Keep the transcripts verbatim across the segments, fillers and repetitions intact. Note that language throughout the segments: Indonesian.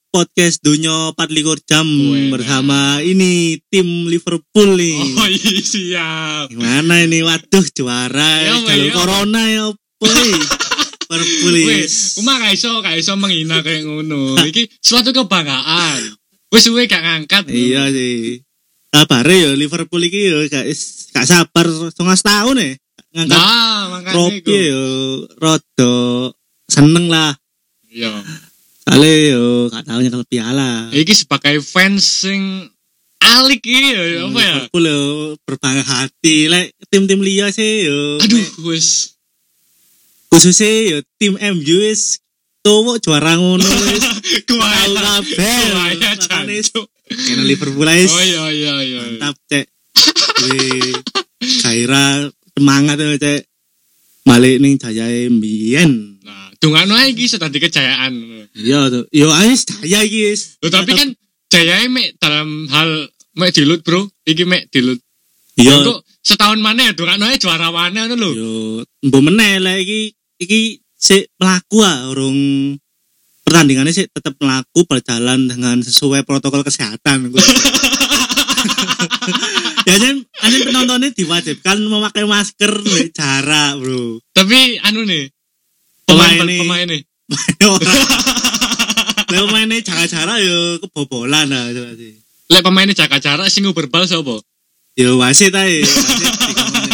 podcast Dunia empat puluh lima jam Wena. bersama ini tim Liverpool nih. Oh iya siap. Gimana ini? Waduh juara Ya, jalur ya. corona ya boy. Liverpool. Wes, kuma gak iso, gak iso menghina kayak ngono. Iki suatu kebanggaan. Wes suwe gak ngangkat. Iya sih. Kabare ya Liverpool iki ya gak is- gak sabar setengah setahun ya. Ngangkat Nah, makanya trofi iku. ya rada seneng lah. Iya. Soalnya yo gak tau nyekel piala. Iki sebagai fans sing alik iki ya, apa ya? Liverpool yo berbangga hati. Lek tim-tim liya sih yo. Aduh, wes. Khususnya yo tim M U wis tuwuk juara ngono wis. Tau Kuaya. kabeh. Kuaya Makane jancuk. kena Liverpool wis. Oh iya iya iya. Mantap cek. Wih, gairah semangat yo cek. Balik ning jayae mbiyen. Nah, dongakno ae iki iso dadi kejayaan. Iya tuh. Yo wis jaya iki wis. Loh, tapi kan jayae mek dalam hal mek dilut, Bro. Iki mek dilut. iya Kok setahun mana ya dongakno ae juara mana ngono lho. yo mbok meneh lek iki iki sik mlaku ah urung pertandingannya sih tetap melaku berjalan dengan sesuai protokol kesehatan. Ya kan, aneh penontonnya diwajibkan memakai masker, weh, jarak bro. Tapi anu nih, Pemain pemain nih. pemain nih. Lah pemainnya jarak-jarak yo kebobolan lah coba sih. Lek pemainnya jaga jarak sing berbal sapa? Yo wasit ae, wasit tiga menit.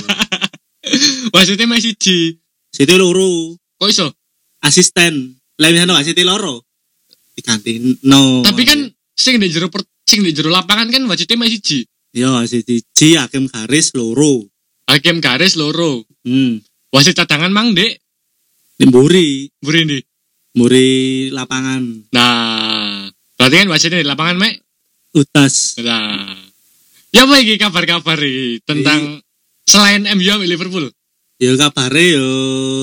Wasitnya masih siji. Situ loro, Kok iso? asisten. Lah misalnya wasit loro. Diganti no. Tapi kan sing di jero per- sing di jero lapangan kan wasitnya masih siji. yo wasit siji, hakim garis loro. Hakim garis loro. Hmm. Wasit cadangan mang, Dek. Nimburi, Buri ndi. muri lapangan. Nah, berarti kan wasitnya di lapangan, Mek. Utas. Nah. Ya apa iki kabar-kabar iki tentang selain M U sama Liverpool? Ya kabare yo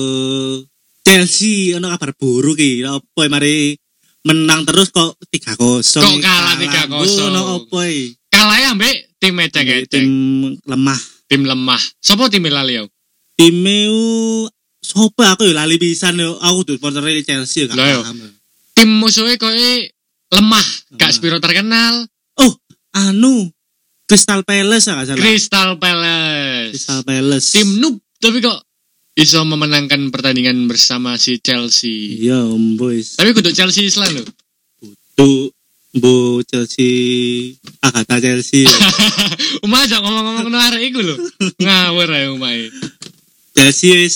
Chelsea ono kabar buruk iki. Opo mari menang terus kok tiga kosong. Kok kalah tiga kosong? Ono opo iki? Kalah ambek tim ecek-ecek. Tim lemah. Tim lemah. Sopo tim lali yo? Time sopo aku yo lali pisan yo. Aku tuh supporter Chelsea gak Lah, yo. paham. Tim musuhnya koe lemah, gak Lemah. spiro terkenal. Oh, anu Crystal Palace gak salah. Crystal Palace. Crystal Palace. Tim noob tapi kok iso memenangkan pertandingan bersama si Chelsea. Iya, Om Boys. Tapi kudu Chelsea Islam lho. Tuh Bu Chelsea, Agatha Chelsea. Umah aja ngomong-ngomong ngono arek iku lho. Ngawur ae umah. Chelsea wis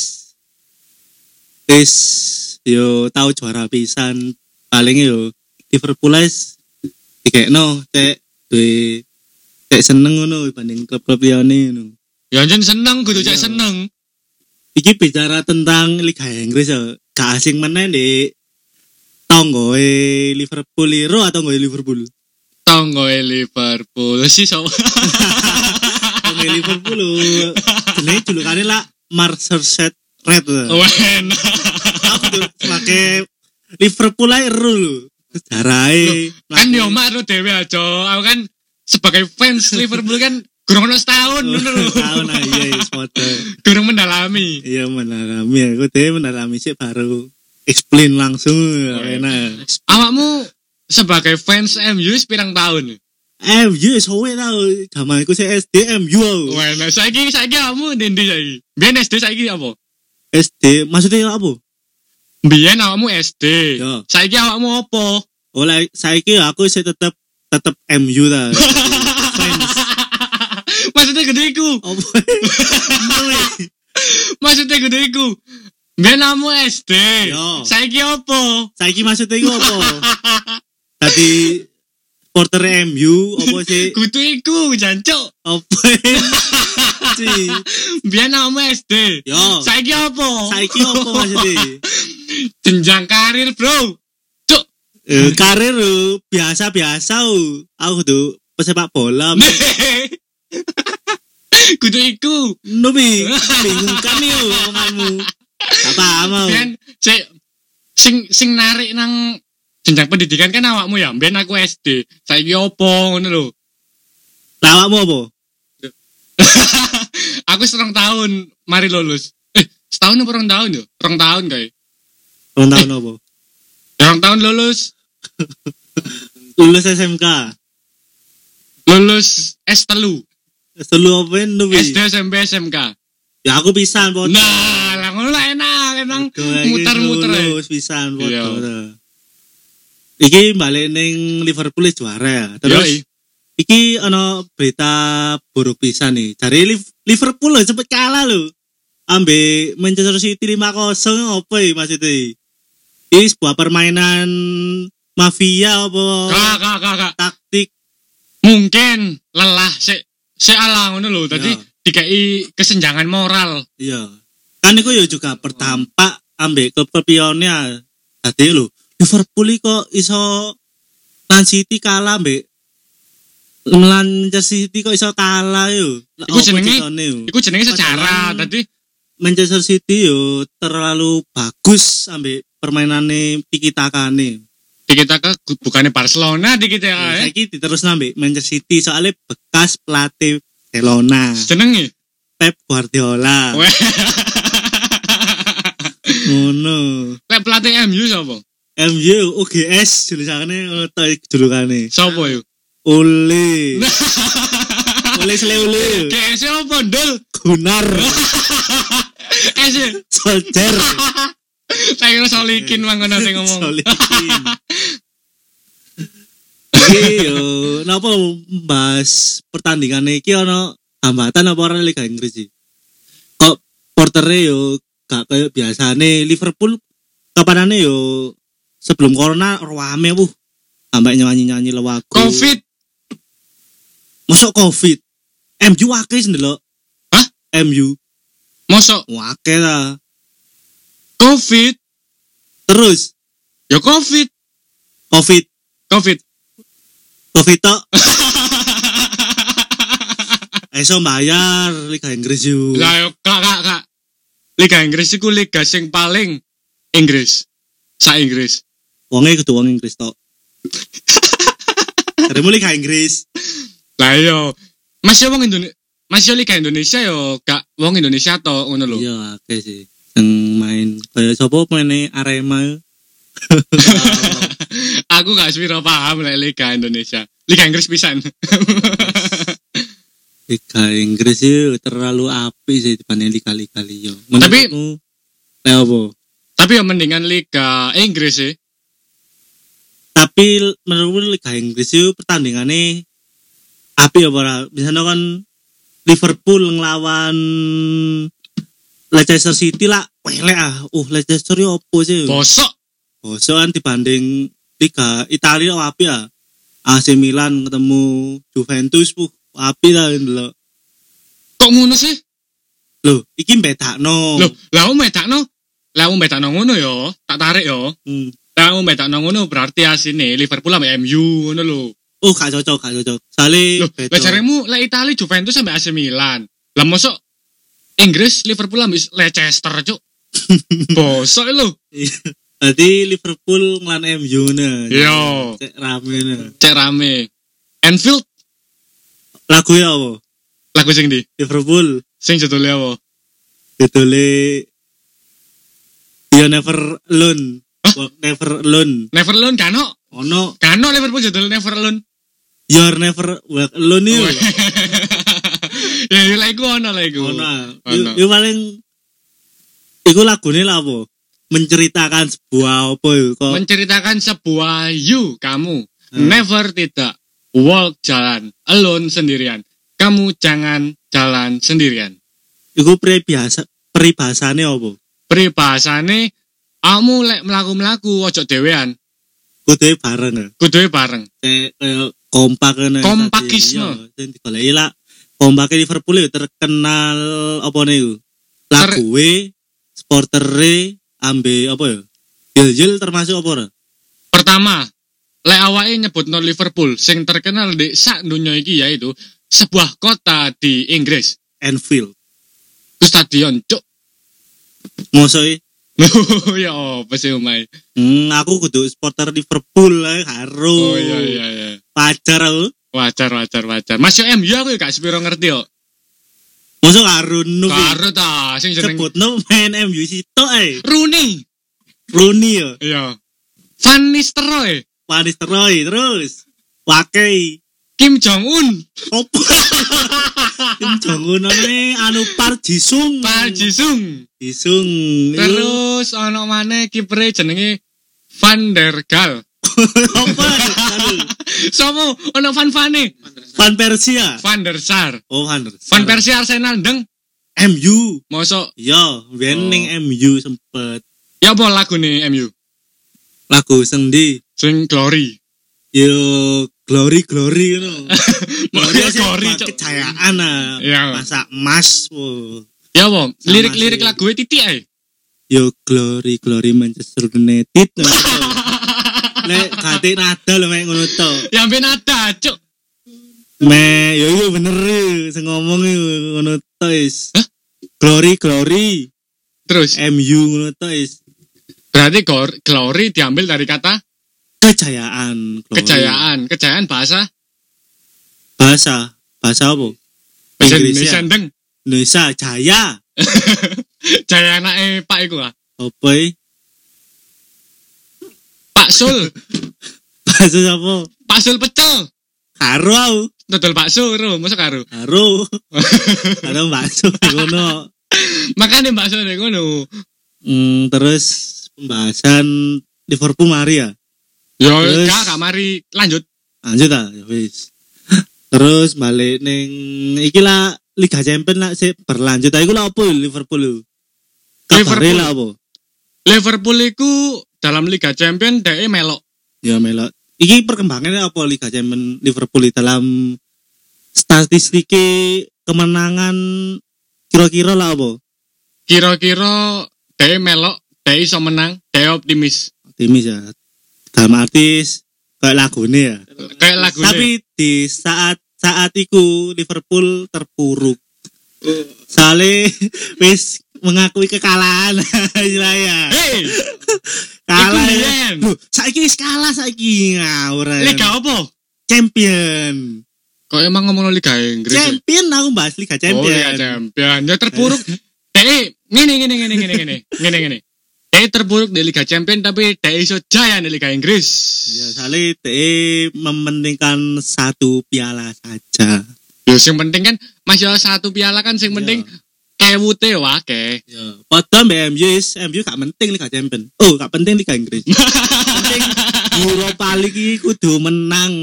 wis yo tau juara pisan paling yo Liverpool wis dikekno cek duwe cek seneng ngono dibanding klub-klub liyane ngono. Ya anjen seneng kudu cek Iya. seneng. Iki bicara tentang Liga Inggris yo gak asing meneh Dik. Tonggoe Liverpool iro atau tonggoe Liverpool? Tonggoe Liverpool sih so. Tonggoe Liverpool lho. Jenenge julukane lah Merseyside Red. Wen. Aku tuh pakai Liverpool ae ero lho. Sejarahe. Kan yo mak ro dhewe aja. Aku kan sebagai fans Liverpool kan kurang ono setahun ngono lho. Tahun aja iya foto. Durung mendalami. Iya mendalami aku deh mendalami sih baru explain langsung enak. Awakmu sebagai fans M U pirang tahun? M U sowe tau zaman iku saya S D M U. Wah, nah saiki saiki awakmu ndi saiki? Biyen S D saiki apa? S D maksudnya apa? Biyen awakmu S D. Yo. Saiki awakmu apa? Oleh saiki aku sih tetep tetep M U ta. Fans. Maksudnya gede iku. Apa? Maksudnya gede iku. Biyen awakmu S D. Yo. Saiki apa? Saiki maksudnya iku apa? Tadi supporter M U apa sih? Kudu iku jancuk. Apa? Sih. Biyen awakmu S D. Yo. Saiki apa? Saiki apa maksudnya? Jenjang karir, Bro. Cuk. Eh, karir lho, biasa-biasa lho. Aku tuh pesepak bola. Kudu iku. Nubi, bingung kan nih omonganmu. Apa mau? Biyen sik sing sing narik nang jenjang pendidikan kan awakmu ya. Biyen aku S D. Saiki opo ngono lho. Lawakmu apa? Aku setengah tahun mari lulus. Eh, setahun apa rong tahun yo? Rong tahun kae. Rong tahun apa? Rong tahun lulus. Lulus S M K. Lulus S telu. Selu apa nu S D S M P S M K. Ya aku pisan foto. Nah, lah ngono lah enak, emang muter-muter. Lulus pisan foto. Iya. Iki balik ning Liverpool wis juara ya. Terus Yoi. iki ana berita buruk pisan nih. Dari Liverpool lho cepet kalah lho. Ambe Manchester City lima kosong apa ya maksudnya? Ini sebuah permainan mafia apa? Kak, kak, kak, kak. Taktik. Mungkin lelah si si ala ngono lho. Tadi Iya. dikai kesenjangan moral. Iya. Kan iku ya juga berdampak ambek kepepionnya. Tadi lho Liverpool iki kok iso Man City kalah ambek Manchester City kok iso kalah yo. Iku Apa jenenge- ceritane yo? Iku jenenge secara. Padahal- Tadi Manchester City yo terlalu bagus ambek permainane tiki takane. di kita ke bukannya Barcelona di kita ya. Saiki diterus ambek Manchester City soalnya bekas pelatih Barcelona Jenenge. Pep Guardiola. Weh. Ngono. Lek pelatih M U sapa? M U U G S tulisannya ngono ta julukane. Sapa yo? Ole. Ole sele ole. Kayak siapa Dol? Gunnar Eh sih. Solskjaer. Saya kira solikin mangko nanti ngomong. Solikin. Iki yo napa bahas pertandingan iki ana hambatan apa ora Liga Inggris iki? Kok portere yo gak kayak biasane Liverpool kapanane yo sebelum corona rame bu sampai nyanyi-nyanyi lagu. Covid. Masuk Covid. M U akeh ndelok. Hah? M U Mosok akeh ta. Covid. Terus Ya Covid. Covid, Covid. Covid tok. Iso bayar Liga Inggris yo. Lah yo kak kak kak. Liga Inggris iku liga sing paling Inggris. Sa Inggris. Wonge kudu wong Inggris tok. Karemu Liga Inggris. Lah yo masih wong Indonesia. Masih Liga Indonesia yo gak wong Indonesia tok ngono lho. Iya akeh sih. Sing main kaya sapa maine Arema. Aku gak sepiro paham lek Liga Indonesia. Liga Inggris pisan. Liga Inggris itu terlalu apik sih dibanding liga-liga liya. Tapi- Menurutmu, lek apa? Tapi ya mendingan Liga Inggris sih. Tapi menurutku Liga Inggris itu pertandingannya apik apa ora? Misalnya kan Liverpool ngelawan Leicester City lah, welek ah. Uh, Leicester yo opo sih? Bosok. Bosokan dibanding Liga Italia apik ah. A C Milan ketemu Juventus puh apik lah ndelok. Kok ngono sih? Loh, iki bedakno. Loh, lah wong bedakno. Lah wong bedakno ngono yo, tak tarik yo. Hmm. Lah wong bedakno ngono berarti asine Liverpool sampe M U ngono lho. Oh, gak cocok, gak cocok. Sale Loh, lah jaremu lah Italia Juventus sampe A C Milan. Lah mosok Inggris Liverpool sampe Leicester cuk. Bosok lho. Berarti Liverpool nglan M U nah. Yo. Cek rame nah. Cek rame. Anfield Lagu ya apa? lagu sing di Liverpool sing judulnya apa? judulnya You Never Alone. Walk Never Alone. Never Alone kano. Ono Kano Liverpool judul Never Alone. You're Never Walk Alone Oh, itu. ya ya lah iku ono lah iku. Ono. Ono. Itu paling iku lagune lah apa? Menceritakan sebuah apa itu kok. Menceritakan sebuah you kamu Hmm. never tidak walk jalan alone sendirian. Kamu jangan jalan sendirian. Iku peribahasa peribahasane apa? Peribahasane kamu lek mlaku-mlaku ojo dhewean, Kudu bareng ya. kudu bareng. Kayak kayak kompak kan. Kompakisme. Sing digoleki lah. Kompake Liverpool ya terkenal apa niku? Laguwe, supportere ambe apa ya? Jil-jil termasuk apa ora? Pertama, lek awake nyebutno Liverpool sing terkenal di sak dunia iki yaitu sebuah kota di Inggris. Anfield. Itu stadion, cuk. Mosok Ya apa sih umai? hmm, aku kudu supporter Liverpool ae karo. Oh iya iya iya. Pacar aku. Wajar wajar wajar. Mas yo M U aku ya gak sepiro ngerti yo. Mosok karo nu. Karo ta sing jeneng Sebutno main M U sitok ae. Rooney. Rooney ya. Iya. Van Nistelrooy. Van Nistelrooy terus. Wakai Kim Jong Un. opo? Kim Jong Un ane anu Park Ji-sung. Park Ji-sung. Ji-sung. Terus ana maneh kipere jenenge Van der Gaal. Apa? Sopo ana Van Vane? Van Persia. Van der Sar. Oh, Van der Van Sar. Persie Arsenal ndeng. M U. Mosok Yo, biyen Oh. ning M U sempet ya apa lagune M U? lagu sendi. Sing Glory. Yo, glory glory ngono. Glory Ya, sih, glory, wah, Cok. kejayaan ah. Iya. Masa emas. Wo. Ya apa? Sama Lirik-lirik sih. lagu titik ae. Yo glory glory Manchester United. Nek gati nada lho mek ngono to. Ya ben ada, Cuk. Me, yo yo bener e, sing ngomong e ngono to is. Hah? Glory glory Terus M U ngono to is. berarti gor- glory diambil dari kata Kejayaan. Glory. kejayaan. Kejayaan bahasa Bahasa, bahasa apa? bahasa Inggris Indonesia ya? ndeng. Indonesia jaya. Jaya anake Pak iku ah. Apa e? Pak Sul. Bahasa apa? Pak Sul pecel. Karo aku. Dodol bakso ro, mosok karo. Karo. Karo bakso ngono. Makane bakso nek ngono. Hmm, terus pembahasan Liverpool mari ya. Yo Terus- gak gak mari lanjut. Lanjut ah, ya wis. Terus balik ning iki lah Liga Champions lah sih berlanjut. Iku lah apa Liverpool lu? Kabare Liverpool. lah apa? Liverpool iku dalam Liga Champions dhek melok. Ya melok. Iki perkembangannya apa Liga Champions Liverpool dalam statistik kemenangan kira-kira lah apa? Kira-kira dhek melok, dhek iso menang, dhek optimis. Optimis ya. Dalam artis kayak lagune ya. Kayak lagu Tapi di saat saat itu Liverpool terpuruk. Soalnya wis mengakui kekalahan istilahnya. Hey, Kalah. iku ya. mbiyen. Loh, saiki wis kalah saiki ngawur. ya. Liga apa? Champion. Kok emang ngomong Liga Inggris? ya? Champion aku bahas Liga Oh, Liga Champion. Champion. Ya terpuruk. Eh, ngene ngene ngene ngene ngene. Ngene ngene. Eh terpuruk di Liga Champion tapi dhek iso jaya di Liga Inggris. Ya, soalnya dia mementingkan satu piala saja. Ya sing penting kan masih ada satu piala kan sing penting kewute wake. Ya. Padahal mbak M U is M U gak penting Liga Champion. Oh, gak penting Liga Inggris. penting Europa League iki kudu menang.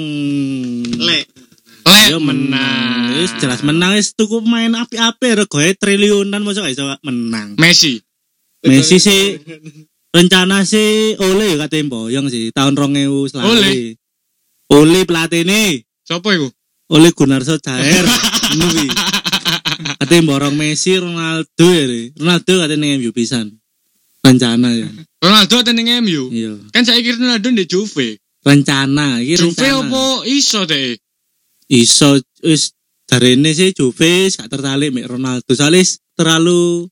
Lek. Lek Ya menang. Wis jelas menang wis tuku pemain api-api regoe triliunan mosok gak iso menang. Messi. Messi sih rencana sih oleh katanya boyong sih tahun rong ewu selawe. Ole. Oleh pelatih ini. Sopo iku? Oleh Gunnar Solskjaer. Ngono kuwi. Katanya borong Messi, Ronaldo ya. Ri. Ronaldo katanya M U pisan. Rencana ya. Ronaldo ten ning M U. Iya. Kan saiki Ronaldo di Juve. Rencana iki Juve rencana. opo iso deh? Iso wis jarene sih Juve wis gak tertarik mek Ronaldo. Soalnya wis terlalu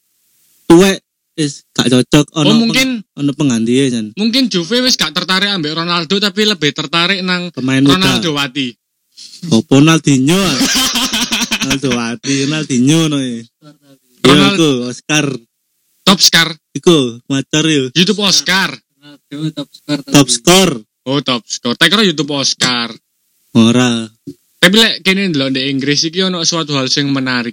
tuwek wis gak cocok Oh ono mungkin peng, ono penggantinya jan. mungkin Juve wis gak tertarik ambek Ronaldo tapi lebih tertarik nang Pemain muda. Ronaldo Wati. Opo Ronaldinho. ah. Ronaldo Wati, Ronaldinho no. Ya Ronald- iku Oscar Top scar. iku macar yo. YouTube Oscar. Ronaldo top skor. Top skor. Oh top score. Tak kira YouTube Oscar. Ora. Tapi lek kene ndelok di Inggris iki ono suatu hal sing menarik.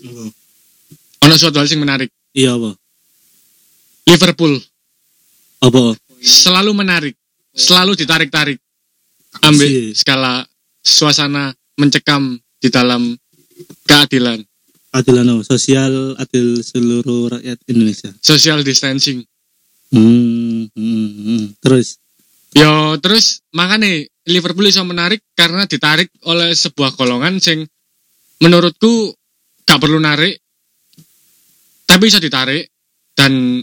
Ono suatu hal sing menarik. Iya apa? Liverpool Apa? selalu menarik, selalu ditarik-tarik. Ambil Asik. skala suasana mencekam di dalam keadilan, Adilan apa? Sosial adil seluruh rakyat Indonesia. social distancing. Hmm, hmm, hmm. Terus Yo terus makanya Liverpool bisa menarik karena ditarik oleh sebuah golongan sing menurutku gak perlu narik tapi bisa ditarik dan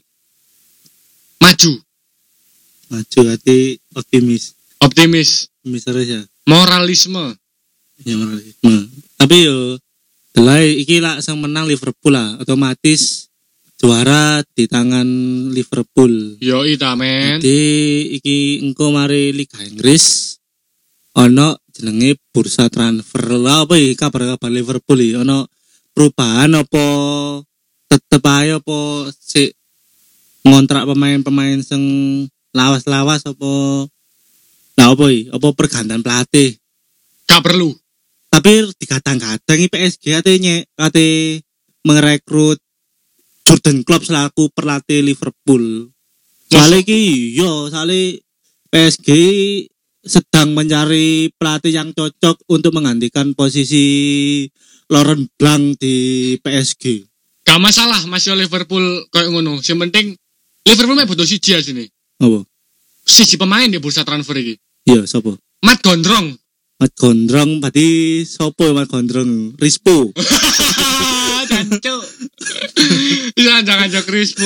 maju, maju hati optimis. optimis, Optimis terus ya. moralisme. Ya nah, tapi yo delay iki lah sang menang Liverpool lah otomatis juara di tangan Liverpool. Yo ita men. Jadi iki engko mari Liga Inggris ono jenenge bursa transfer. Lah apa iki kabar-kabar Liverpool iki ono perubahan apa tetep ae apa sik ngontrak pemain-pemain sing lawas-lawas apa Nah apa iki? Apa pergantian pelatih? Gak perlu. Tapi dikadang-kadang P S G ate nyek ate merekrut Jurgen Klopp selaku pelatih Liverpool. Soalnya iki yo, soalnya P S G sedang mencari pelatih yang cocok untuk menggantikan posisi Laurent Blanc di P S G. Gak masalah masih Liverpool kayak ngono. Yang penting Liverpool mah butuh siji sini. Apa? Siji pemain di bursa transfer iki. Iya, sapa? Matt Gondrong. Matt Gondrong berarti sapa Matt Gondrong? Rispo. Jancuk. Jangan-jangan Rispo.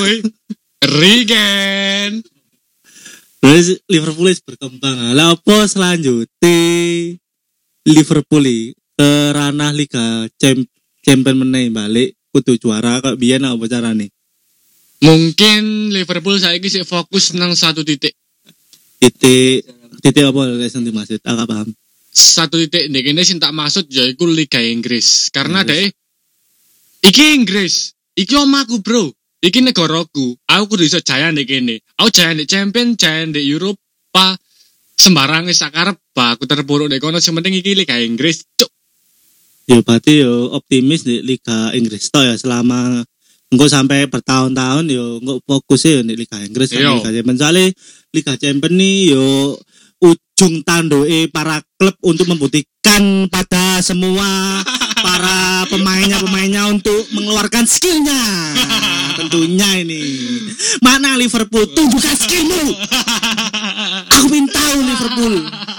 Regen. Terus Liverpool berkembang. Lah apa selanjutnya Liverpool ke ranah Liga Champion meneh balik kudu juara kok biyen apa carane? Mungkin Liverpool saiki sik fokus nang satu titik. Titik titik apa lesson dimaksud? Agak paham. Satu titik ndek kene sing tak maksud yaiku Liga Inggris. Karena deh iki Inggris, iki omaku, Bro. Iki negaraku. Aku kudu iso jaya ndek kene. Aku jaya ndek Champion, jaya ndek Eropa, sembarang wis sakarep aku terpuruk ndek kono. Sing penting iki Liga Inggris, cuk. Ya berarti yo optimis di Liga Inggris to ya selama engko sampai bertahun-tahun yo engko fokusnya yo di Liga Inggris kan Liga Champions. Soalnya Liga Champions nih yo ujung tandoe para klub untuk membuktikan pada semua para pemainnya-pemainnya untuk mengeluarkan skillnya. Tentunya ini. Mana Liverpool? Tunjukkan skillmu. Aku ingin tahu Liverpool.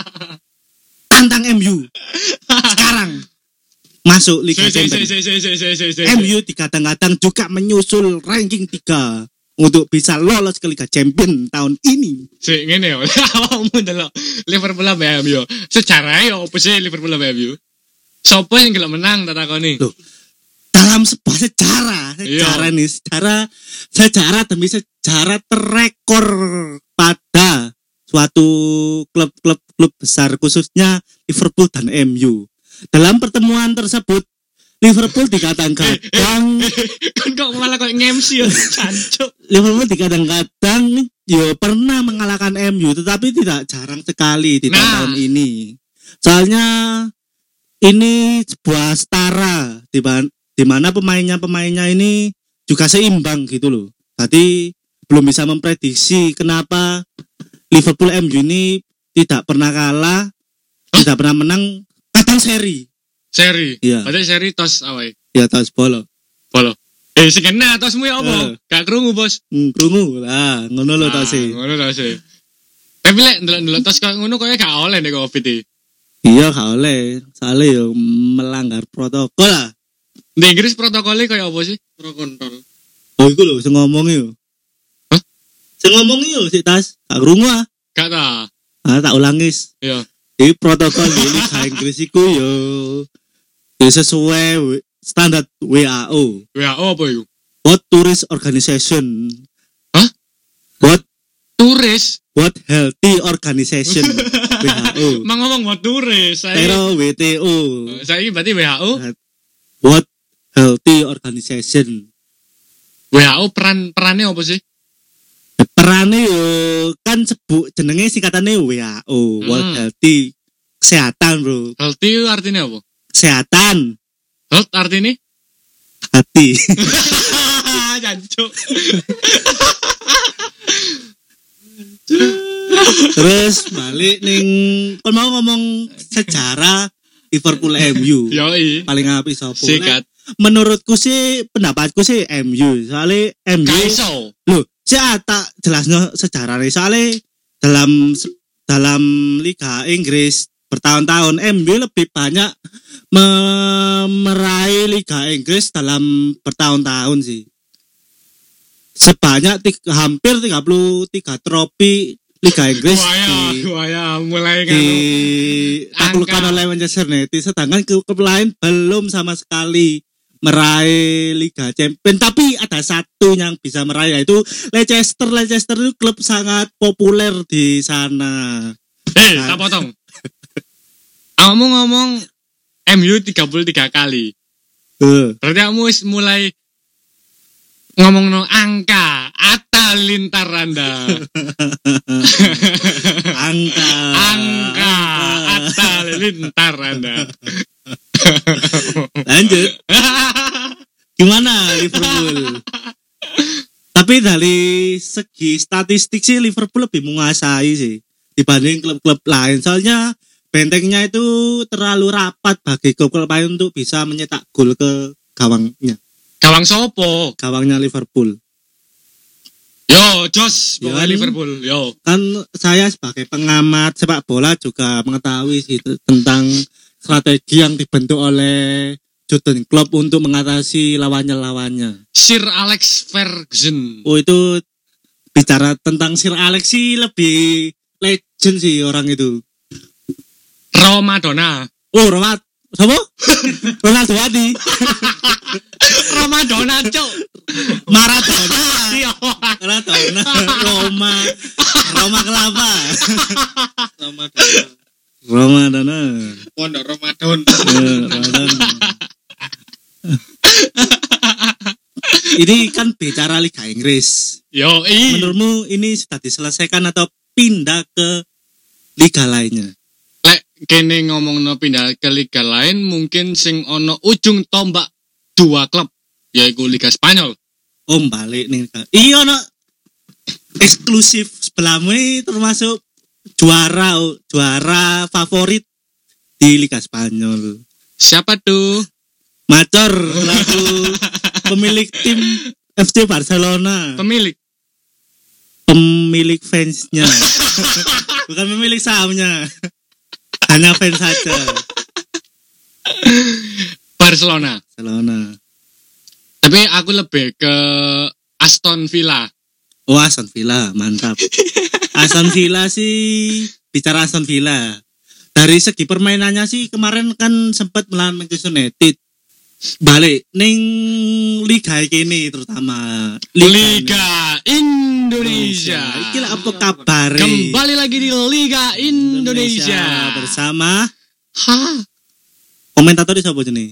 Tantang M U. Sekarang masuk Liga Champions. M U dikadang-kadang juga menyusul ranking tiga untuk bisa lolos ke Liga Champions tahun ini. Sik ngene yo. Awakmu ndelok Liverpool lan M U. Sejarah yo opo sih Liverpool lan M U? Sopo yang gelap menang tak takoni? Loh, dalam sebuah sejarah, sejarah nih, sejarah, sejarah demi sejarah terekor pada suatu klub-klub klub besar khususnya Liverpool dan M U. Dalam pertemuan tersebut Liverpool dikadang-kadang kan kok malah kok nge-M C ya, cancuk. Liverpool dikadang-kadang yo pernah mengalahkan M U tetapi tidak jarang sekali di nah. tahun ini. Soalnya ini sebuah setara di, di mana pemainnya-pemainnya ini juga seimbang gitu loh. Tadi belum bisa memprediksi kenapa Liverpool M U ini tidak pernah kalah, huh? tidak pernah menang, kadang seri. Seri? Iya. Berarti seri tos awai? Iya, tos bolo. Bolo. Eh, sing kena tosmu ya apa? Uh. Gak krungu, Bos. Hmm, krungu lah, ngono lho tose. Ngono tose. Tapi lek ndelok-ndelok tos kok ngono koyo gak oleh nek Covid iki. Iya, gak oleh. Soalnya yo melanggar protokol lah. Di Inggris protokolnya kayak apa sih? Protokol. Oh, iku lho sing ngomong yo. Hah? Sing ngomong yo si Tas, gak krungu ah. Gak ta. Ah, tak ulangis. Iya. Di protokol di Liga Inggris iku yo ya sesuai standar W H O. W H O apa itu? World Tourist Organization. Hah? World Tourist? World Healthy Organization. W H O. Mang ngomong buat turis. Pero W T O. Saya ini berarti W H O. World Healthy Organization. W H O peran perannya apa sih? Perannya yo kan sebut jenenge singkatannya W H O. Hmm. World Healthy kesehatan, Bro. Healthy artinya apa? Kesehatan. Health artinya? Hati. Jancuk. Terus balik ning kon mau ngomong sejarah Liverpool M U. Yoi. Paling apik sapa? Sikat. Menurutku sih pendapatku sih M U. Soalnya M U Kaiso. Loh, saya tak jelasnya sejarahnya. Soalnya dalam dalam Liga Inggris bertahun-tahun M U lebih banyak meraih Liga Inggris dalam bertahun-tahun sih. Sebanyak tiga, hampir tiga puluh tiga trofi Liga Inggris waya, di, waya, mulai kan ditaklukkan oleh Manchester United, sedangkan klub lain belum sama sekali meraih Liga Champions. Tapi ada satu yang bisa meraih, yaitu Leicester. Leicester itu klub sangat populer di sana. Eh, hey, tak potong. Kamu ngomong M U tiga puluh tiga kali. Uh. Berarti kamu mulai ngomong no angka atau Halilintar Anda. Angka. Angka. Atta Halilintar Anda. Lanjut. Gimana Liverpool? Tapi dari segi statistik sih Liverpool lebih menguasai sih dibanding klub-klub lain. Soalnya bentengnya itu terlalu rapat bagi klub-klub lain untuk bisa menyetak gol ke gawangnya. Gawang sopo? Gawangnya Liverpool. Yo, Jos, Ya pokoknya kan? Liverpool. Yo. Kan saya sebagai pengamat sepak bola juga mengetahui sih tentang strategi yang dibentuk oleh Jurgen Klopp untuk mengatasi lawannya-lawannya. Sir Alex Ferguson. Oh itu bicara tentang Sir Alex sih lebih legend sih orang itu. Romadona. Oh Romat, siapa? Ronaldo Adi. Romadona, Cuk. Maradona. Iya. Maradona. Roma. Roma kelapa. Ramadana. Romadona. Pondok Ramadan. Eh, Ramadan. Ini kan bicara Liga Inggris. Yo, i. Menurutmu ini sudah diselesaikan atau pindah ke liga lainnya? Lek kene ngomongno pindah ke liga lain mungkin sing ono ujung tombak dua klub yaitu Liga Spanyol. Oh balik nih. Iya no eksklusif sebelahmu ini termasuk juara juara favorit di Liga Spanyol. Siapa tuh? Macor laku pemilik tim F C Barcelona. Pemilik. Pemilik fansnya. Bukan pemilik sahamnya. Hanya fans saja. Barcelona. Barcelona. Tapi aku lebih ke Aston Villa. Oh Aston Villa, mantap. Aston Villa sih, bicara Aston Villa. Dari segi permainannya sih kemarin kan sempat melawan Manchester United. Balik ning liga ini terutama Liga Indonesia. Iki lah apa kabar? Kembali lagi di Liga Indonesia, bersama ha komentator siapa jenenge?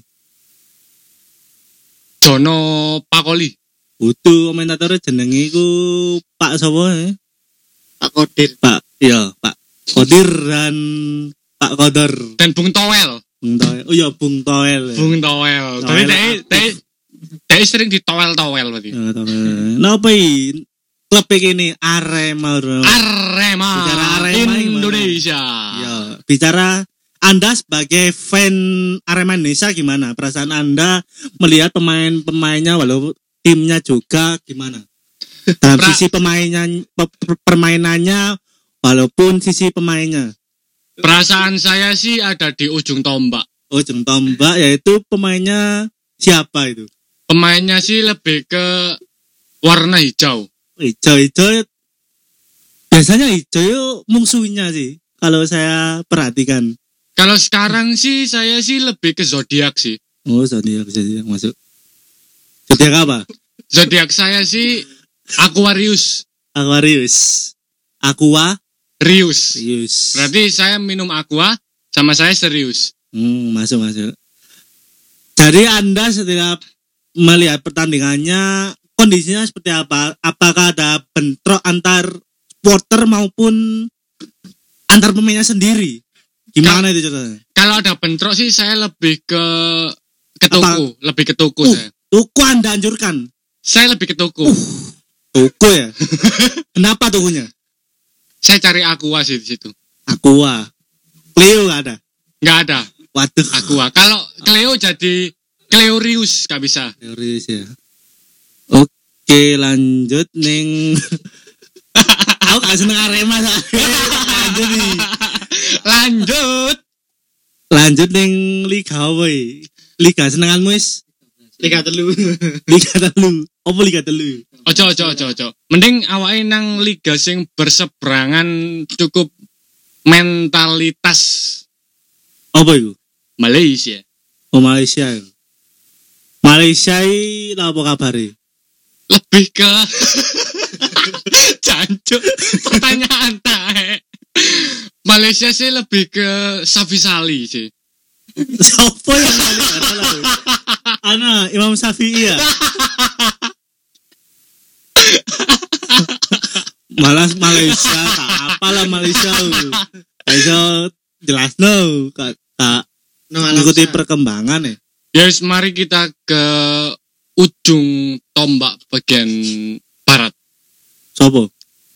Jono Pakoli. Butuh komentator jenenge iku Pak sapa eh? Pak Kodir. Pak iya, Pak Kodir dan Pak Kodor. Dan Bung Towel. Bung Toel. Oh iya Bung Toel. Bung Towel. Tapi dia dia dia sering ditowel-towel berarti. Ya, Toel. Napa iki? Klub ini Arema. Bro. Arema. Bicara Arema Indonesia. Ya, bicara Anda sebagai fan Arema Indonesia gimana? Perasaan Anda melihat pemain-pemainnya walau timnya juga gimana? Dalam Pra- sisi pemainnya pe- permainannya walaupun sisi pemainnya. Perasaan saya sih ada di ujung tombak. Oh, ujung tombak yaitu pemainnya siapa itu? Pemainnya sih lebih ke warna hijau. Hijau-hijau. Biasanya hijau itu musuhnya sih kalau saya perhatikan. Kalau sekarang sih saya sih lebih ke zodiak sih. Oh, zodiak zodiak masuk. Zodiak apa? Zodiak saya sih Aquarius. Aquarius. Aqua Rius. Rius. Berarti saya minum aqua sama saya serius. Hmm, masuk masuk. Jadi Anda setiap melihat pertandingannya kondisinya seperti apa? Apakah ada bentrok antar supporter maupun antar pemainnya sendiri? Gimana itu ceritanya? Kalau ada bentrok sih saya lebih ke ke tuku, lebih ke tuku Uh, saya. Tuku Anda anjurkan. Saya lebih ke tuku. Uh. Tuku ya? Kenapa tukunya? Saya cari aqua sih di situ. Aqua. Cleo gak ada? Nggak ada Waduh. aqua. Kalau Cleo jadi Cleorius gak bisa. Teoris ya. Oke lanjut ning. Aku gak seneng Arema soalnya. Lanjut nih. Lanjut. Lanjut ning Liga apa iki? Liga senenganmu wis? Liga telu. Liga telu. Apa Liga telu? Ojo ojo ojo ojo. Mending awake nang liga sing berseberangan cukup mentalitas Apa itu? Malaysia. Oh Malaysia. Malaysia ini apa kabarnya? Lebih ke jancuk pertanyaan tae. Malaysia sih lebih ke Safi Sali sih. Siapa yang Malaysia? Ana Imam Syafi'i ya. Malah Malaysia, tak apalah Malaysia. Ayo jelas no, kak kak No alam ikuti sa- perkembangan ya. Yes, mari kita ke ujung tombak bagian barat. Sopo?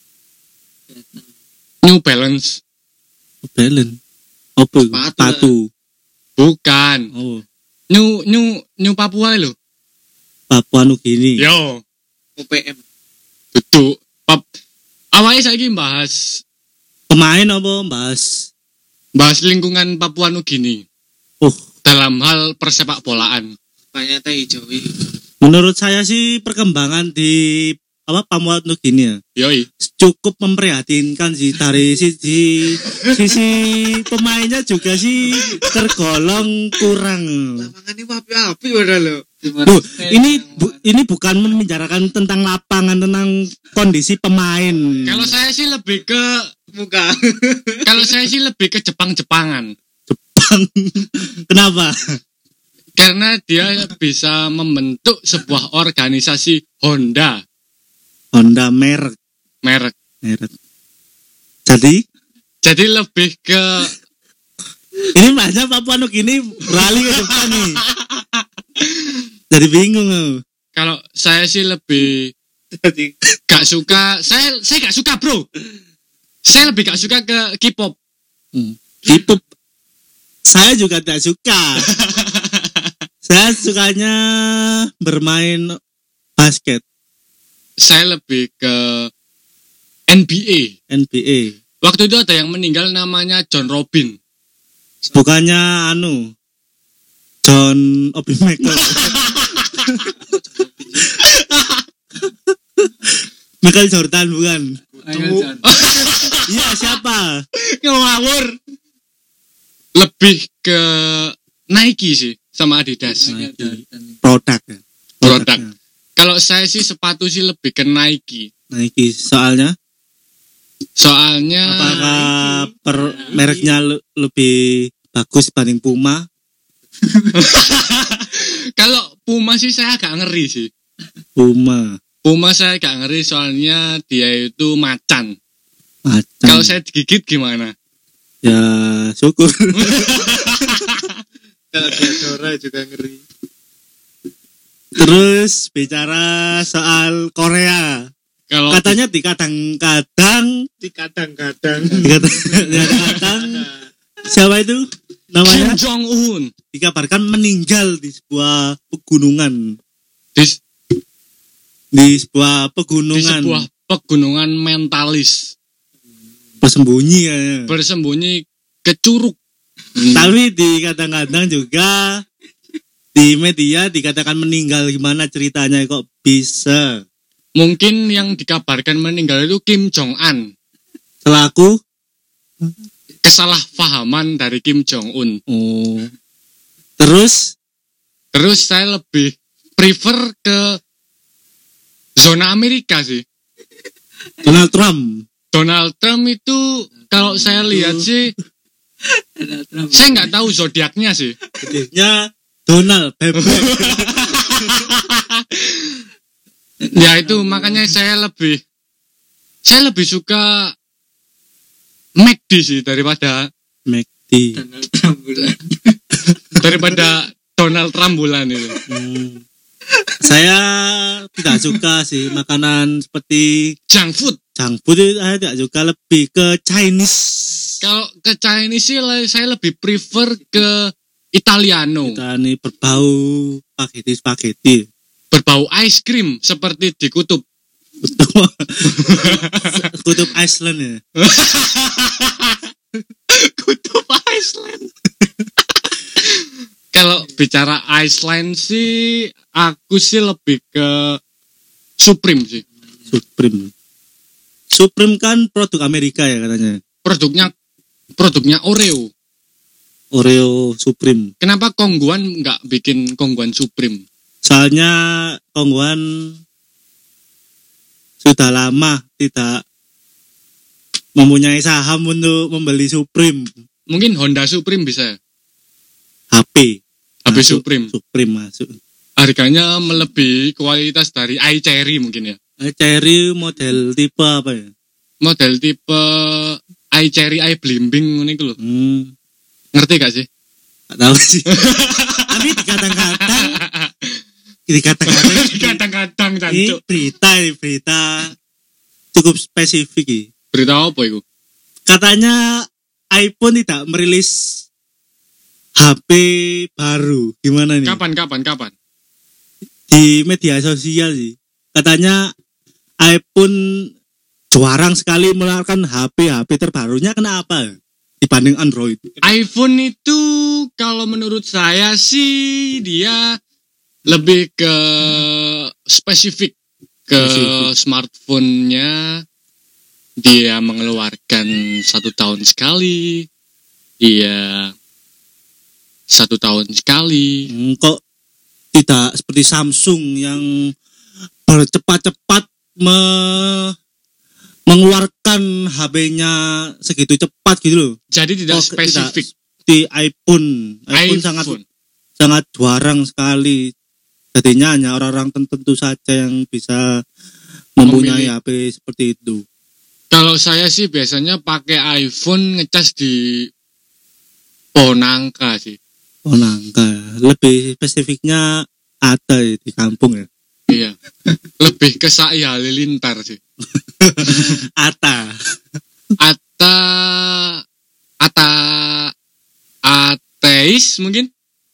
New Balance. Belen. Apa? itu? Sepatu. Sepatu. Bukan. Oh, New New New Papua lho. Papua Nugini. Yo, O P M. betul. Pap awalnya saiki bahas Pemain apa bahas? bahas lingkungan Papua Nugini Oh, dalam hal persepak bolaan. Banyak teh hijau. menurut saya sih perkembangan di apa Papua Nugini ya Yoi. cukup memprihatinkan sih dari sisi sisi pemainnya juga sih tergolong kurang. Lapangan ini api-api padahal lo. Loh, ini bu- ini bukan membicarakan tentang lapangan, tentang kondisi pemain. Kalau saya sih lebih ke Muka. kalau saya sih lebih ke Jepang-Jepangan. Jepang. Kenapa? Karena dia bisa membentuk sebuah organisasi Honda Honda merek, merek. merek. Jadi Jadi lebih ke ini makanya Papua Nugini beralih ke Jepang nih. Jadi bingung aku. kalau saya sih lebih Jadi gak suka. Saya saya gak suka bro. Saya lebih gak suka ke K-pop. Hmm. K-pop saya juga tidak suka. Saya sukanya bermain basket, Saya lebih ke N B A. N B A. Waktu itu ada yang meninggal namanya John Robin. Bukannya anu John Obi Michael. Michael Jordan bukan? Iya siapa? Ngawur. Lebih ke Nike sih sama Adidas. Nike. Produk. ya? Produk. Produknya. Kalau saya sih sepatu sih lebih ke Nike. Nike soalnya Soalnya apakah per mereknya le- lebih bagus dibanding Puma? kalau Puma sih saya agak ngeri sih. Puma. Puma saya agak ngeri soalnya dia itu macan. Macan. Kalau saya digigit gimana? Ya syukur. kalau Diadora juga ngeri. Terus bicara soal Korea. Kalau Katanya di kadang-kadang Di kadang-kadang. kadang-kadang siapa itu Kim namanya Jong Un dikabarkan meninggal di sebuah pegunungan di, di sebuah di pegunungan sebuah pegunungan mentalis bersembunyi kayaknya. bersembunyi ke curug. Hmm. Tapi di kadang-kadang juga di media dikatakan meninggal, gimana ceritanya kok bisa? Mungkin yang dikabarkan meninggal itu Kim Jong Un. Selaku Kesalahpahaman dari Kim Jong Un. oh. Terus Terus saya lebih prefer ke zona Amerika sih. Donald Trump. Donald Trump itu kalau saya lihat sih, saya nggak tahu zodiaknya sih. Gedenya Donald Bebek. Ya itu makanya saya lebih saya lebih suka McD sih daripada McD. Donald Trump bulan. daripada Donald Trump bulan itu. Hmm. Saya tidak suka sih makanan seperti Junk food. junk food itu saya tidak suka, lebih ke Chinese. Kalau ke Chinese sih le- saya lebih prefer ke Italiano. Kita ini berbau spaghetti-spaghetti. Berbau ice cream seperti di kutub. Kutub Iceland ya. Kutub Iceland. Kalau bicara Iceland sih aku sih lebih ke Supreme sih. Supreme. Supreme kan produk Amerika ya katanya. Produknya produknya Oreo. Oreo Supreme. Kenapa Kongguan nggak bikin Kongguan Supreme? Soalnya Kongguan sudah lama tidak mempunyai saham untuk membeli Supreme. Mungkin Honda Supreme bisa. H P. H P Masuk. Supreme. Supreme masuk. Harganya melebihi kualitas dari iCerry mungkin ya. Eh, Cherry model tipe apa ya? model tipe eye cherry, eye blimbing ngono iku lho. Hmm, Ngerti gak sih? gak tahu sih. Tapi dikadang-kadang dikadang-kadang Kadang-kadang ini cancuk. berita ini berita cukup spesifik ini. Berita apa iku? Katanya iPhone tidak merilis H P baru. Gimana nih? Kapan kapan kapan? Di media sosial sih. Katanya iPhone jarang sekali mengeluarkan H P H P terbarunya, kenapa dibanding Android? iPhone itu kalau menurut saya sih dia lebih ke spesifik ke Spesifik. smartphone-nya. Dia mengeluarkan satu tahun sekali. Dia satu tahun sekali. Hmm, kok tidak seperti Samsung yang bercepat-cepat me- mengeluarkan H P-nya segitu cepat gitu loh. Jadi tidak Oh, spesifik. Di iPhone, iPhone, sangat iPhone. sangat jarang sekali. Jadinya hanya orang-orang tertentu saja yang bisa mempunyai Memilih. H P seperti itu. Kalau saya sih biasanya pakai iPhone ngecas di Ponangka sih. Oh nangka, lebih spesifiknya ada ya di kampung ya. Iya. Lebih ke Sai Halilintar sih. Ata. Ata Ata ateis mungkin.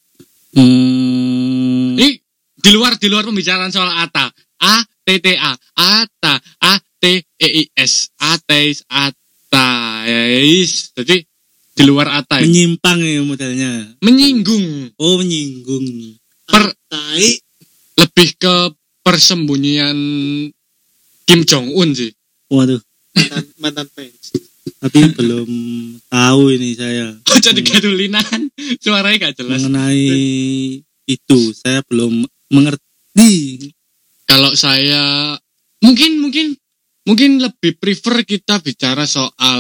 Hmm, Ini di luar di luar pembicaraan soal Ata. A T T A. Ata A T E I S. Ateis ateis. Jadi di luar Ata ya. menyimpang ya modelnya. Menyinggung. Oh menyinggung. Per Tai lebih ke persembunyian Kim Jong Un sih. Waduh, mantan mantan fans. tapi belum tahu ini saya Kok jadi gadulinan? Suaranya gak jelas. mengenai itu. Saya belum mengerti. Kalau saya mungkin mungkin mungkin lebih prefer kita bicara soal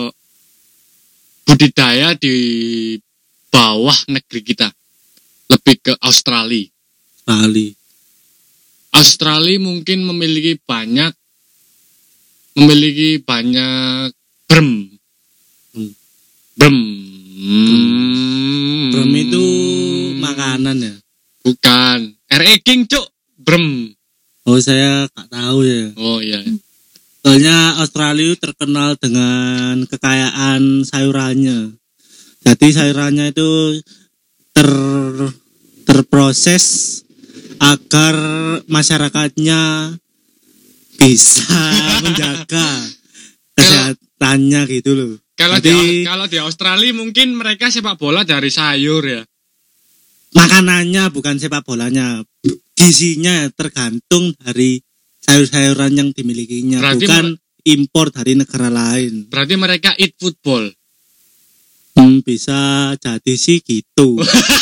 budidaya di bawah negeri kita. Lebih ke Australia. Bali. Australia mungkin memiliki banyak memiliki banyak brem. Hmm. Brem. Brem itu makanan ya. Bukan. R E King, Cuk. Brem. Oh saya nggak tahu ya. Oh iya. Soalnya Australia itu terkenal dengan kekayaan sayurannya. Jadi sayurannya itu ter terproses agar masyarakatnya bisa menjaga kesehatannya gitu loh. Kalau Jadi di kalau di Australia mungkin mereka sepak bola dari sayur ya. makanannya bukan sepak bolanya, gizinya tergantung dari sayur-sayuran yang dimilikinya, Berarti bukan impor dari negara lain. Berarti mereka eat football. Hmm, bisa jadi sih gitu.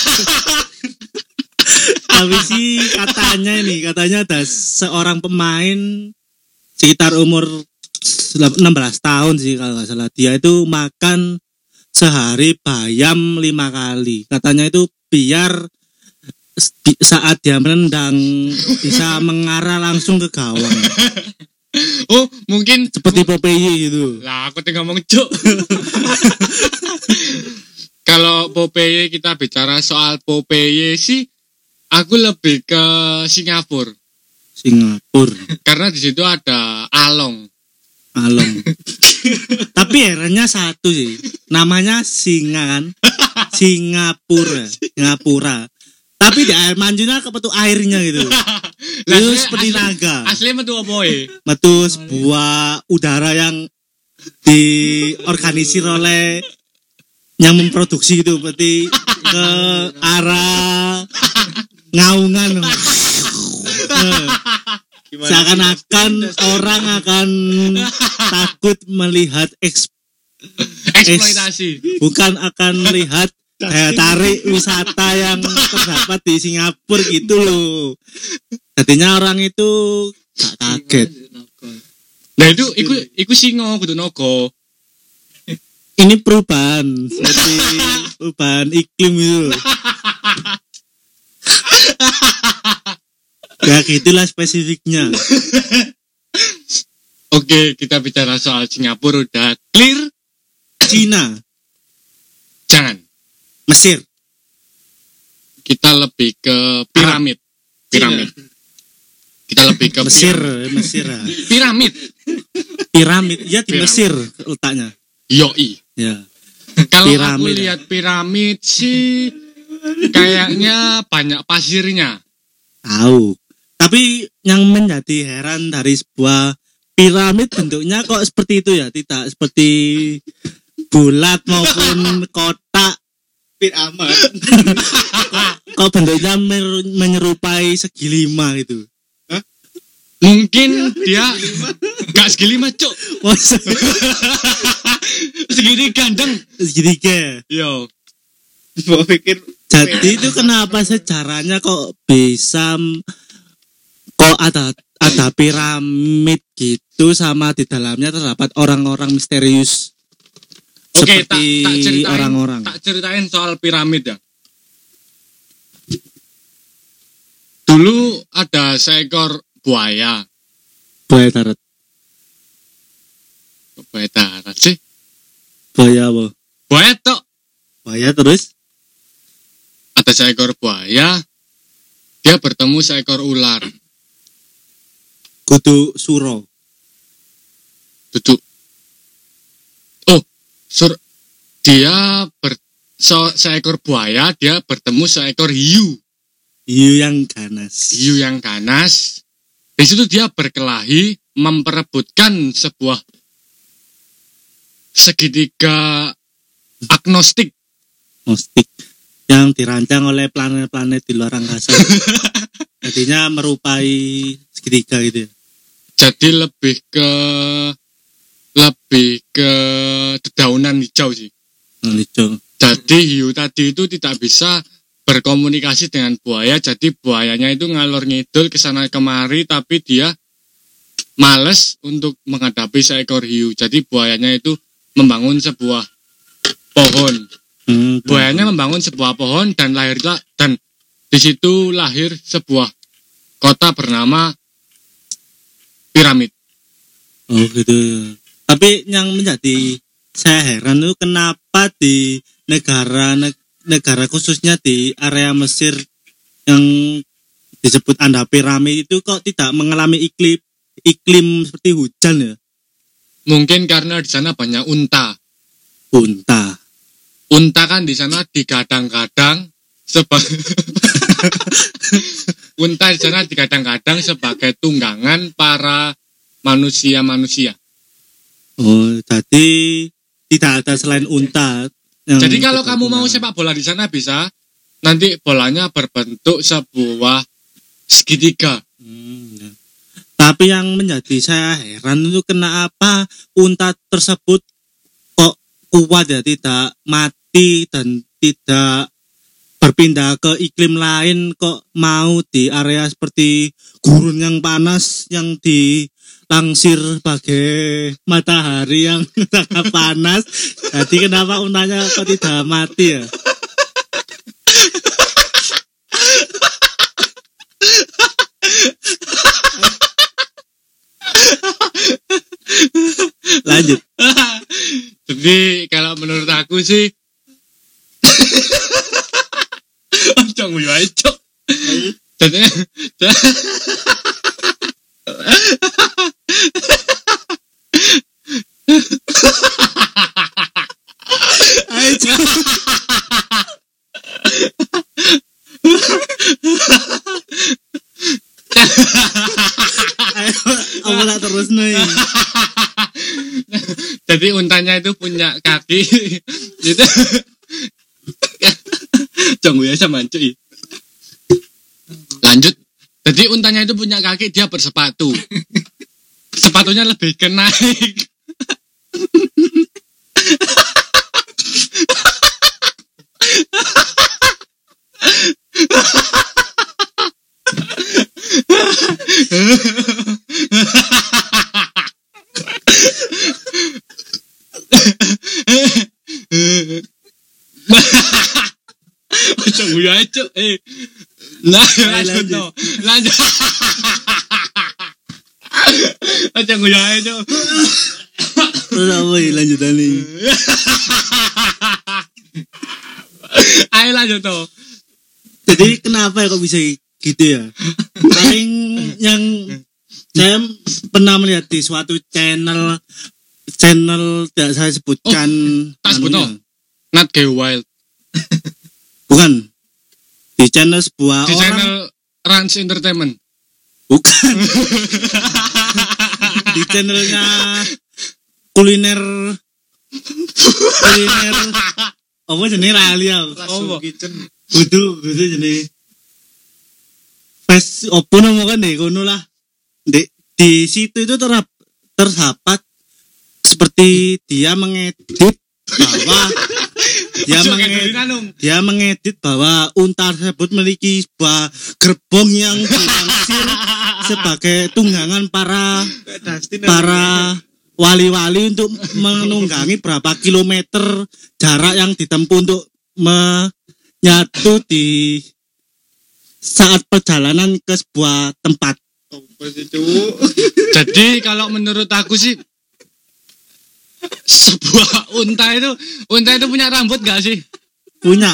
Tapi sih katanya ini, katanya ada seorang pemain sekitar umur enam belas tahun sih kalau nggak salah. Dia itu makan sehari bayam lima kali. Katanya itu biar bi- saat dia menendang bisa mengarah langsung ke gawang. Oh, mungkin Seperti Popeye gitu. lah aku tinggal ngomong cuk. Kalau Popeye kita bicara soal Popeye sih, aku lebih ke Singapura Singapura, karena di situ ada Along. Along. Tapi herannya satu sih. Namanya singa kan. Singapura, Singapura. Tapi di air mancurnya kepetu airnya gitu. Lah, Itu asli- seperti asli- naga. Aslinya metu apa ya? Metu sebuah udara yang diorganisir oleh yang memproduksi gitu, berarti ke arah ngaungan. Nah, Gimana seakan-akan sih, Das? orang akan takut melihat eks- Eksploitasi. bukan akan melihat daya tarik wisata yang terdapat di Singapura gitu loh. Jadinya orang itu gak kaget. Nah itu iku iku singo kudu nogo. Ini perubahan seperti perubahan iklim itu. Ya gitulah spesifiknya. Oke, kita bicara soal Singapura udah clear. Cina, Jangan. Mesir, Kita lebih ke piramid. Piramid. Kita lebih ke Mesir, piramid. Mesir. ah. Piramid. Piramid, ya di Piramid. Mesir letaknya. Yoi. Ya. Kalau aku Piramid, ya. lihat piramid sih kayaknya banyak pasirnya. Tahu. Tapi yang menjadi heran dari sebuah piramid bentuknya kok seperti itu ya, tidak seperti bulat maupun kotak. Pir amat. Kok bentuknya mer- menyerupai segi lima gitu. Mungkin dia gak segi lima, Cuk. Masa Segini gandeng. segitiga. Yo. Gua pikir Jadi itu kenapa sejarahnya kok bisa m- kok ada ada piramid gitu sama di dalamnya terdapat orang-orang misterius Oke, tak seperti tak ceritain orang-orang. tak ceritain soal piramid ya. Dulu ada seekor buaya. Buaya darat. Buaya darat sih. Buaya apa? Buaya tok. Buaya terus? Ada seekor buaya. Dia bertemu seekor ular. Kudu suro. Duduk. Oh, sur dia ber so, seekor buaya dia bertemu seekor hiu. Hiu yang ganas. Hiu yang ganas. Di situ dia berkelahi memperebutkan sebuah segitiga agnostik. Agnostik yang dirancang oleh planet-planet di luar angkasa. Jadinya merupai segitiga gitu ya. Jadi lebih ke lebih ke dedaunan hijau sih. Nah, hijau. Jadi hiu tadi itu tidak bisa berkomunikasi dengan buaya, jadi buayanya itu ngalor ngidul ke sana kemari, tapi dia males untuk menghadapi seekor hiu. Jadi buayanya itu membangun sebuah pohon. Hmm, Buayanya membangun sebuah pohon dan lahirlah dan di situ lahir sebuah kota bernama piramid. Oh gitu. Tapi yang menjadi saya heran itu kenapa di negara negara khususnya di area Mesir yang disebut Anda piramid itu kok tidak mengalami iklim iklim seperti hujan ya? Mungkin karena di sana banyak unta. Unta. Unta kan di sana digadang-gadang sebagai unta di sana digadang-gadang sebagai tunggangan para manusia-manusia. Oh, jadi tidak ada selain unta. Yang Jadi kalau kamu mau bertunggangan. sepak bola di sana bisa, nanti bolanya berbentuk sebuah segitiga. Hmm, ya. Tapi yang menjadi saya heran itu kenapa unta tersebut kok kuat ya, tidak mati dan tidak berpindah ke iklim lain, kok mau di area seperti gurun yang panas yang dilangsir sebagai matahari yang sangat panas. Jadi kenapa untanya kok tidak mati ya? Lanjut. Jadi kalau menurut aku sih Cong yo ae cok. Jadi Ayo. Ayo, aku tak terus nih. jadi untanya itu punya kaki gitu. Cong ya sama cuy. Lanjut. Jadi untanya itu punya kaki, dia bersepatu. Sepatunya lebih ke naik. Cong ya cok. Eh. Nah, lanjut no. Lanjut. Aja goyang aja, Cok. Terus apa ya lanjutan nih? Ayo lanjut toh. Jadi kenapa ya kok bisa gitu ya? Paling yang saya pernah melihat di suatu channel channel tidak saya sebutkan. Oh, tak sebut anunya. no. Not Geo Wild. Bukan. Di channel sebuah Di orang. channel Rans Entertainment. Bukan. Di channelnya kuliner kuliner apa jenis lali aku. Oh, kitchen. Kudu kudu jenis Fes opo namo kan deh kono lah. Di, di situ itu terap, terdapat seperti dia mengedit bahwa dia mengedit dia mengedit bahwa unta tersebut memiliki sebuah gerbong yang dilansir sebagai tunggangan para para wali-wali untuk menunggangi berapa kilometer jarak yang ditempuh untuk menyatu di saat perjalanan ke sebuah tempat. Jadi kalau menurut aku sih sebuah unta itu unta itu punya rambut gak sih? Punya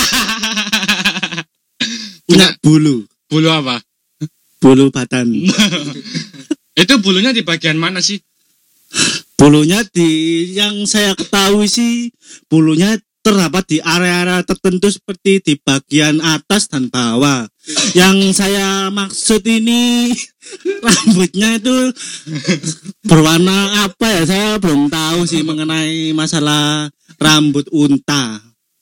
punya bulu Bulu apa? bulu badan. Itu bulunya di bagian mana sih? Bulunya di yang saya ketahui sih bulunya terdapat di area-area tertentu seperti di bagian atas dan bawah. Yang saya maksud ini rambutnya itu berwarna apa ya? Saya belum tahu sih mengenai masalah rambut unta.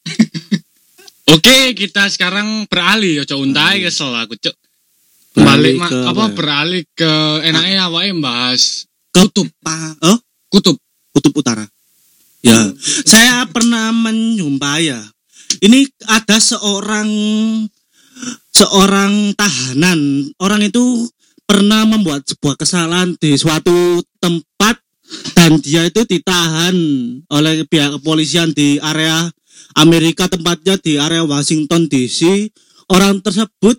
Oke, kita sekarang beralih ya, Cok. Unta kesel aku, Cok. Balik ma- ke apa apa? beralih ke enaknya awake bahas Kutub Pak. Oh, kutub. kutub utara. Ya, saya pernah menjumpai ya. Ini ada seorang seorang tahanan. Orang itu pernah membuat sebuah kesalahan di suatu tempat dan dia itu ditahan oleh pihak kepolisian di area Amerika, tempatnya di area Washington D C. Orang tersebut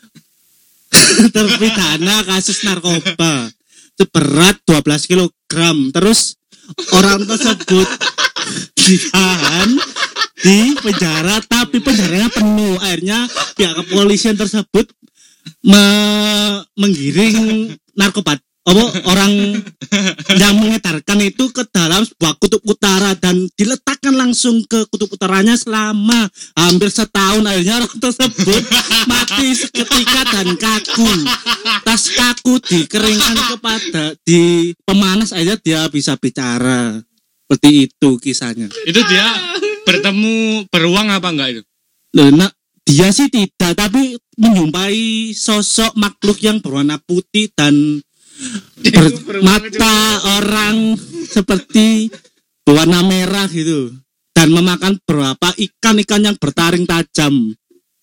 terpidana kasus narkoba seberat dua belas kilogram. Terus orang tersebut ditahan di penjara, tapi penjaranya penuh. Akhirnya pihak kepolisian tersebut me- menggiring narkoba apa orang yang mengedarkan itu ke dalam sebuah kutub utara dan diletakkan langsung ke kutub utaranya selama hampir setahun. Akhirnya orang tersebut mati seketika dan kaku. Tas kaku dikeringkan kepada di pemanas aja dia bisa bicara. Seperti itu kisahnya. Itu dia bertemu beruang apa enggak itu? Loh, nah, dia sih tidak, tapi menjumpai sosok makhluk yang berwarna putih dan bermata orang seperti berwarna merah gitu, dan memakan beberapa ikan-ikan yang bertaring tajam.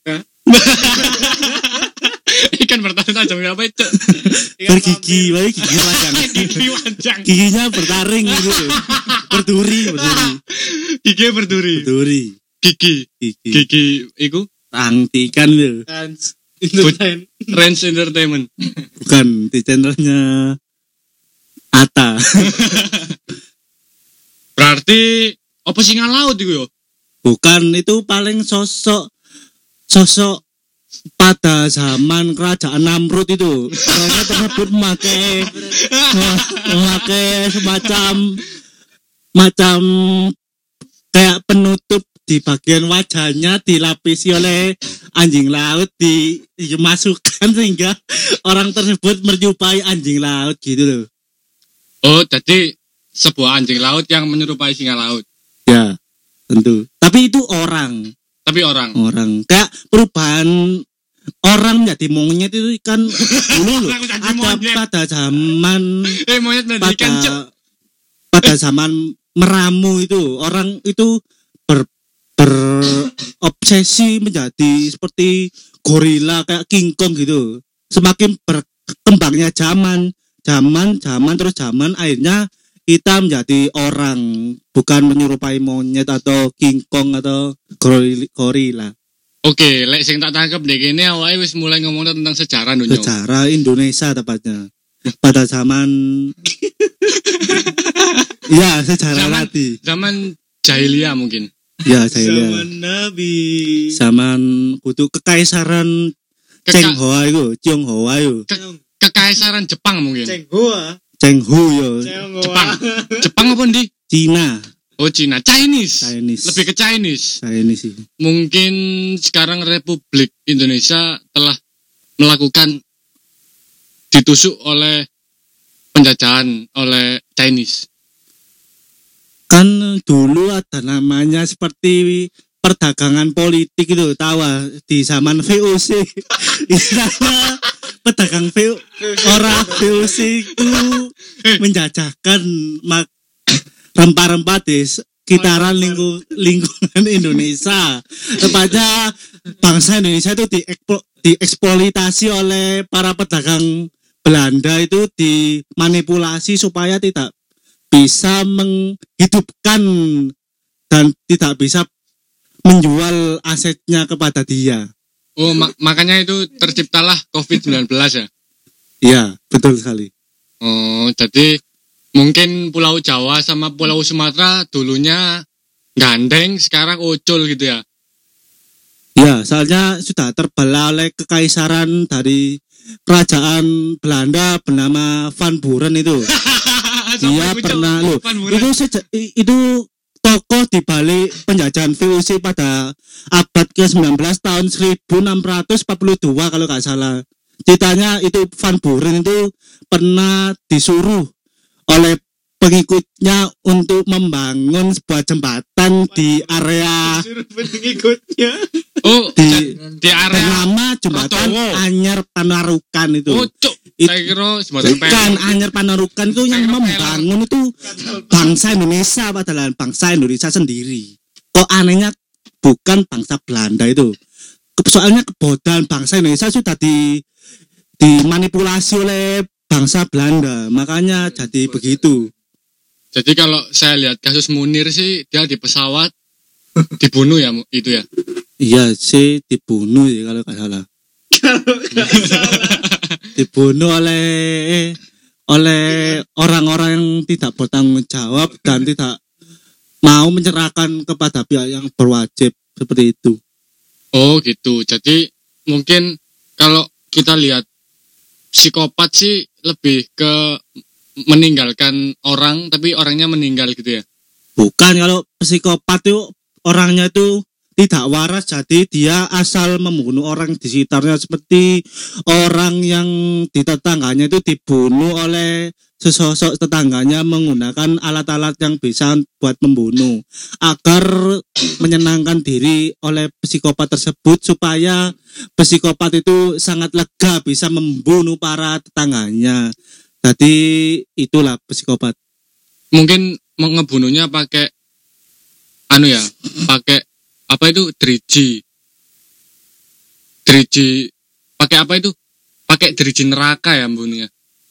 Ikan bertaring tajam apa itu? Bergigi, baik gigi panjang. Gigi panjang. Giginya bertaring gitu, berduri, berduri, Gigi berduri. berduri. Gigi. Gigi. Gigi iku Tangti ikan gitu. Rans Entertainment. Bukan di channelnya Ata. Berarti apa singa laut itu yo? Bukan, itu paling sosok sosok pada zaman kerajaan Namrud itu. Orangnya tersebut memakai memakai semacam macam kayak penutup di bagian wajahnya, dilapisi oleh anjing laut, di dimasukkan sehingga orang tersebut menyerupai anjing laut gitu loh. Oh, jadi sebuah anjing laut yang menyerupai singa laut. Ya, tentu. Tapi itu orang. Tapi orang. Orang kayak perubahan orang menjadi monyet itu kan dulu loh. Orang jadi Ada monyet. pada zaman Eh, monyet menjadi pada ikan, Cok. pada zaman meramu itu orang itu ber berobsesi menjadi seperti gorila kayak King Kong gitu. Semakin berkembangnya zaman, zaman, zaman terus zaman, akhirnya kita menjadi orang, bukan menyerupai monyet atau King Kong atau goril- gorila. Oke, lek sing tak tangkep deh kene awake wis mulai ngomong tentang sejarah dunia. Sejarah Indonesia tepatnya. pada zaman ya sejarah Zaman- tadi. Zaman jahiliyah mungkin. Ya saya lihat. Zaman Nabi. Zaman kutu kekaisaran Keka- Cheng Hoa itu, Tiong Hoa itu, Kekaisaran Jepang mungkin. Ceng Hoa. Cheng Hu yo, Ceng Jepang. Hoa. Jepang apa ndi? Cina, Oh Cina, Chinese. Chinese. Lebih ke Chinese. Saya ini sih. Mungkin sekarang Republik Indonesia telah melakukan ditusuk oleh penjajahan oleh Chinese. Kan dulu ada namanya seperti perdagangan politik itu, tahu ah, di zaman V O C. Istilahnya pedagang V O orang V O C itu menjajahkan mak rempah-rempah di sekitaran lingku, lingkungan Indonesia. Tepatnya bangsa Indonesia itu dieksplo- dieksploitasi oleh para pedagang Belanda itu, dimanipulasi supaya tidak bisa menghidupkan dan tidak bisa menjual asetnya kepada dia. Oh ma- makanya itu terciptalah covid sembilan belas ya. Iya, betul sekali. Oh jadi mungkin Pulau Jawa sama Pulau Sumatera dulunya gandeng, sekarang ucul gitu ya. Ya, soalnya sudah terbelah oleh kekaisaran dari kerajaan Belanda bernama Van Buren itu. Dia pernah loh. Itu seja, itu tokoh di balik penjajahan V O C pada abad ke sembilan belas tahun seribu enam ratus empat puluh dua kalau nggak salah. Ceritanya itu Van Buren itu pernah disuruh oleh pengikutnya untuk membangun sebuah jembatan di area Suruh pengikutnya. Oh di di area. bernama jembatan Rotowo. Anyar Panarukan itu. Oh cuk. It- Saya kira jembatan Bukan, pelor. Anyar Panarukan itu yang Saya kira membangun itu bangsa Indonesia, padahal bangsa Indonesia sendiri. Kok anehnya bukan bangsa Belanda itu. Ke- Soalnya kebodohan bangsa Indonesia sudah di dimanipulasi oleh bangsa Belanda, makanya jadi begitu. Jadi kalau saya lihat kasus Munir sih dia di pesawat dibunuh ya Mu- itu ya. Iya sih dibunuh ya kalau nggak salah. Dibunuh oleh oleh orang-orang yang tidak bertanggung jawab dan tidak mau menyerahkan kepada pihak yang berwajib seperti itu. Oh gitu. Jadi mungkin kalau kita lihat psikopat sih lebih ke meninggalkan orang tapi orangnya meninggal gitu ya. Bukan, kalau psikopat itu orangnya itu tidak waras, jadi dia asal membunuh orang di sekitarnya, seperti orang yang di tetangganya itu dibunuh oleh sesosok tetangganya menggunakan alat-alat yang bisa buat membunuh agar menyenangkan diri oleh psikopat tersebut, supaya psikopat itu sangat lega bisa membunuh para tetangganya. Jadi itulah psikopat. Mungkin mau ngebunuhnya pakai anu ya, pakai apa itu driji. Driji pakai apa itu? Pakai driji neraka ya membunuhnya.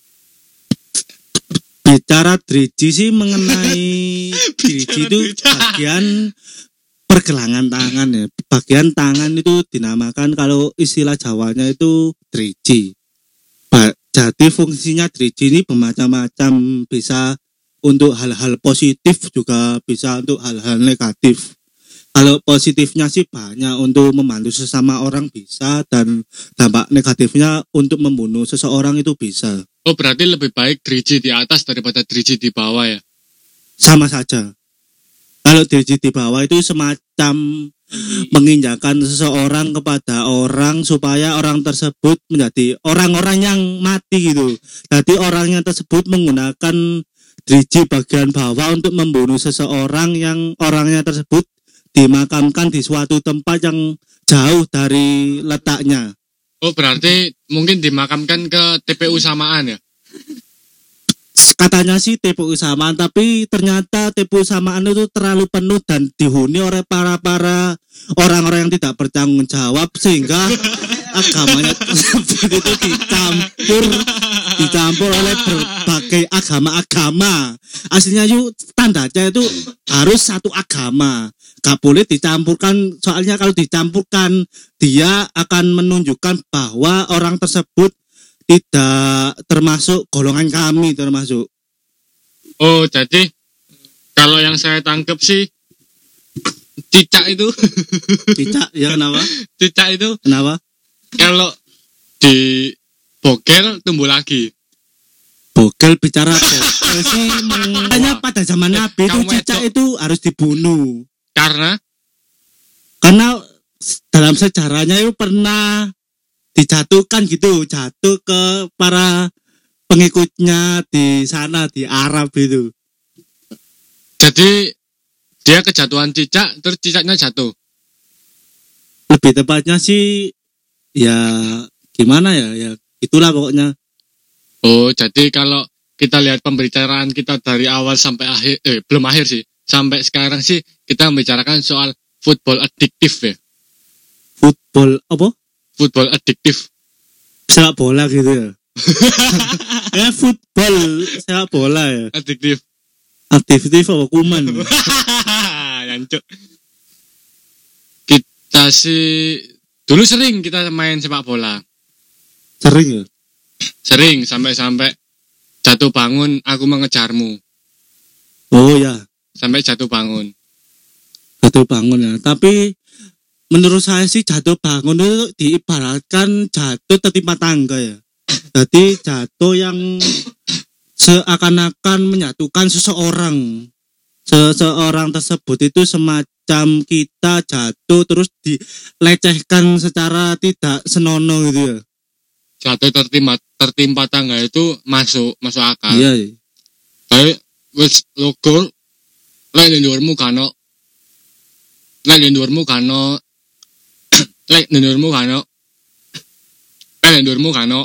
Bicara driji sih mengenai driji itu bagian pergelangan tangan ya. Bagian tangan itu dinamakan, kalau istilah Jawanya itu driji. Ba- Jadi fungsinya driji ini bermacam-macam, bisa untuk hal-hal positif juga bisa untuk hal-hal negatif. Kalau positifnya sih banyak, untuk membantu sesama orang bisa, dan dampak negatifnya untuk membunuh seseorang itu bisa. Oh berarti lebih baik driji di atas daripada driji di bawah ya. Sama saja. Kalau driji di bawah itu semacam menginjakan seseorang kepada orang supaya orang tersebut menjadi orang-orang yang mati gitu. Jadi orangnya tersebut menggunakan driji bagian bawah untuk membunuh seseorang yang orangnya tersebut dimakamkan di suatu tempat yang jauh dari letaknya. Oh berarti mungkin dimakamkan ke T P U samaan ya. Katanya sih T P U samaan, tapi ternyata T P U samaan itu terlalu penuh dan dihuni oleh para-para orang-orang yang tidak bertanggung jawab, sehingga agamanya tersebut itu dicampur dicampur oleh berbagai agama-agama. Aslinya yuk standarnya itu harus satu agama, gak boleh dicampurkan, soalnya kalau dicampurkan dia akan menunjukkan bahwa orang tersebut tidak termasuk golongan kami termasuk. Oh, jadi kalau yang saya tangkap sih cicak itu Cicak ya kenapa? cicak itu Kenapa? kalau di bogel tumbuh lagi. Bogel bicara bogel sih makanya pada zaman Nabi itu kamu cicak itu- itu harus dibunuh. Karena Karena dalam sejarahnya itu pernah dijatuhkan gitu, jatuh ke para pengikutnya di sana di Arab itu. jadi dia kejatuhan cicak terus cicaknya jatuh. Lebih tepatnya sih ya gimana ya ya itulah pokoknya. Oh, jadi kalau kita lihat pembicaraan kita dari awal sampai akhir, eh belum akhir sih, sampai sekarang sih kita membicarakan soal football adiktif ya. Football apa? Football adiktif. Sepak bola gitu ya. Ya football sepak bola ya. Adiktif. Aktivitas apa kuman? Jancuk. Kita sih dulu sering kita main sepak bola. Sering ya. Sering sampai-sampai jatuh bangun aku mengejarmu. Oh ya, Sampai jatuh bangun. jatuh bangun ya. Tapi menurut saya sih jatuh bangun itu diibaratkan jatuh tertimpa tangga ya. Jadi jatuh yang seakan-akan menyatukan seseorang. Seseorang tersebut itu semacam kita jatuh terus dilecehkan secara tidak senonoh gitu ya. Jatuh tertimpa tertimpa tangga itu masuk masuk akal. Iya. Iya. Tapi wis logo lek ning dhuwurmu kano lek ning dhuwurmu kano lek ning dhuwurmu kano lek ning dhuwurmu kano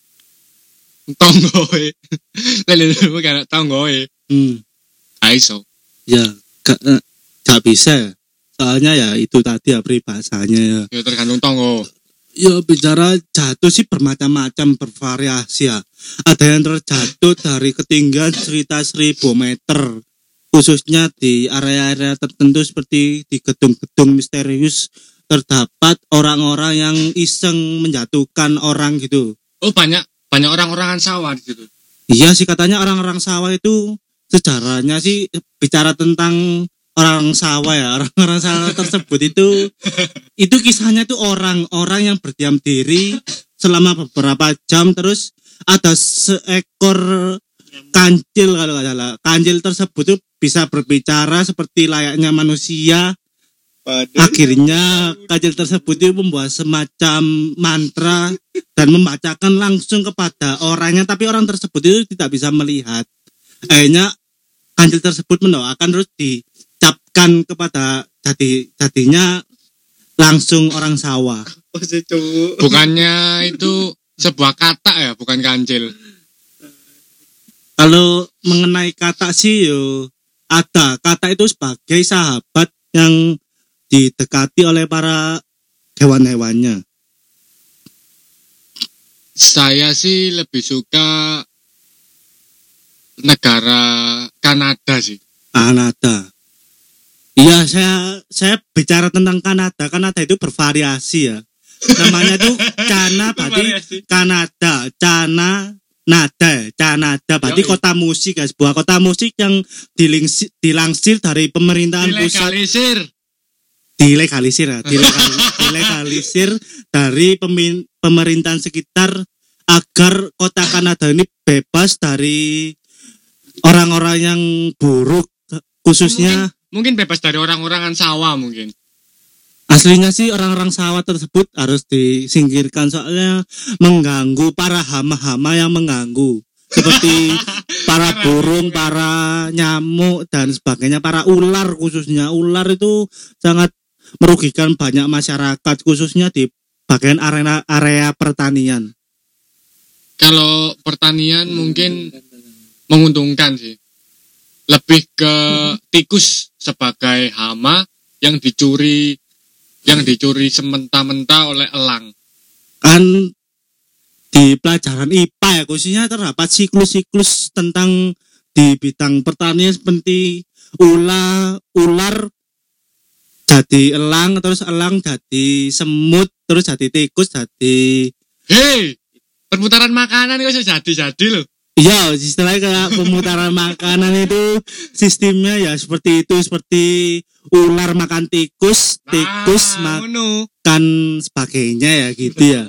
tonggoe lek ning dhuwurmu kano tonggoe Hmm. aiso. Ya, gak, eh, gak bisa ya. Soalnya ya itu tadi ya peribahasanya ya. Ya tergantung tonggo. Ya bicara jatuh sih bermacam-macam bervariasi ya. Ada yang terjatuh dari ketinggian sekitar seribu meter. Khususnya di area-area tertentu seperti di gedung-gedung misterius terdapat orang-orang yang iseng menjatuhkan orang gitu. Oh, banyak banyak orang-orangan sawah di situ. Iya sih katanya orang-orang sawah itu sejarahnya sih bicara tentang orang sawah ya. Orang-orang sawah tersebut itu itu kisahnya tuh orang-orang yang berdiam diri selama beberapa jam terus ada seekor kancil kalau nggak salah. Kancil tersebut tuh bisa berbicara seperti layaknya manusia. Akhirnya kancil tersebut itu membuat semacam mantra dan membacakan langsung kepada orangnya, tapi orang tersebut itu tidak bisa melihat. Akhirnya kancil tersebut mendoakan terus dicapkan kepada jadi jadinya langsung orang sawah. Bukannya itu sebuah kata ya, bukan kancil. Kalau mengenai kata sih yo ada kata itu sebagai sahabat yang didekati oleh para hewan-hewannya. Saya sih lebih suka negara Kanada sih. Kanada. Iya, saya saya bicara tentang Kanada. Kanada itu bervariasi ya. Namanya itu Cana, berarti Kanada, Cana, Nada, Canada, berarti Yoi. kota musik ya, sebuah kota musik yang dilingsi- dilansir dari pemerintahan pusat, Dilegalisir. dilegalisir ya, dilegal- dilegalisir dari pemin- pemerintahan sekitar agar kota Kanada ini bebas dari orang-orang yang buruk, khususnya Mungkin bebas dari orang-orangan sawah mungkin. aslinya sih orang-orang sawah tersebut harus disingkirkan soalnya mengganggu para hama-hama yang mengganggu seperti para burung, para nyamuk dan sebagainya, para ular khususnya. Ular itu sangat merugikan banyak masyarakat khususnya di bagian area area pertanian. Kalau pertanian mungkin menguntungkan sih. Lebih ke tikus sebagai hama yang dicuri yang dicuri sementa-menta oleh elang. Kan di pelajaran I P A ya khususnya terdapat siklus-siklus tentang di bidang pertanian seperti ular ular jadi elang, terus elang jadi semut, terus jadi tikus, jadi Hei, perputaran makanan kok iso jadi-jadi loh. Iya, istilahnya kayak pemutaran makanan itu sistemnya ya seperti itu, seperti ular makan tikus, tikus Nah, ngono. makan sebagainya ya gitu ya.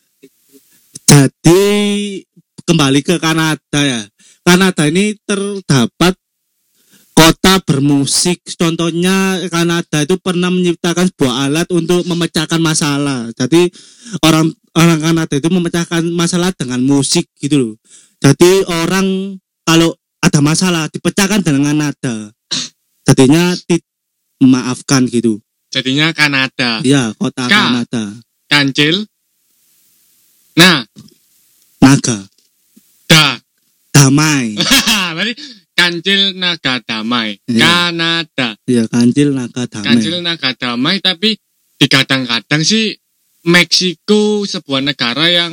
Jadi kembali ke Kanada ya. Kanada ini terdapat kota bermusik. Contohnya Kanada itu pernah menciptakan sebuah alat untuk memecahkan masalah. Jadi orang orang Kanada itu memecahkan masalah dengan musik gitu loh. Jadi orang kalau ada masalah dipecahkan dengan nada. Jadinya ti- memaafkan gitu. Jadinya Kanada. Iya, kota Ka. Kanada. Kancil. Nah, Naga, da. damai. Berarti kancil naga damai. Iya. Kanada. Iya, kancil naga damai. Kancil naga damai, tapi digadang-gadang sih Meksiko sebuah negara yang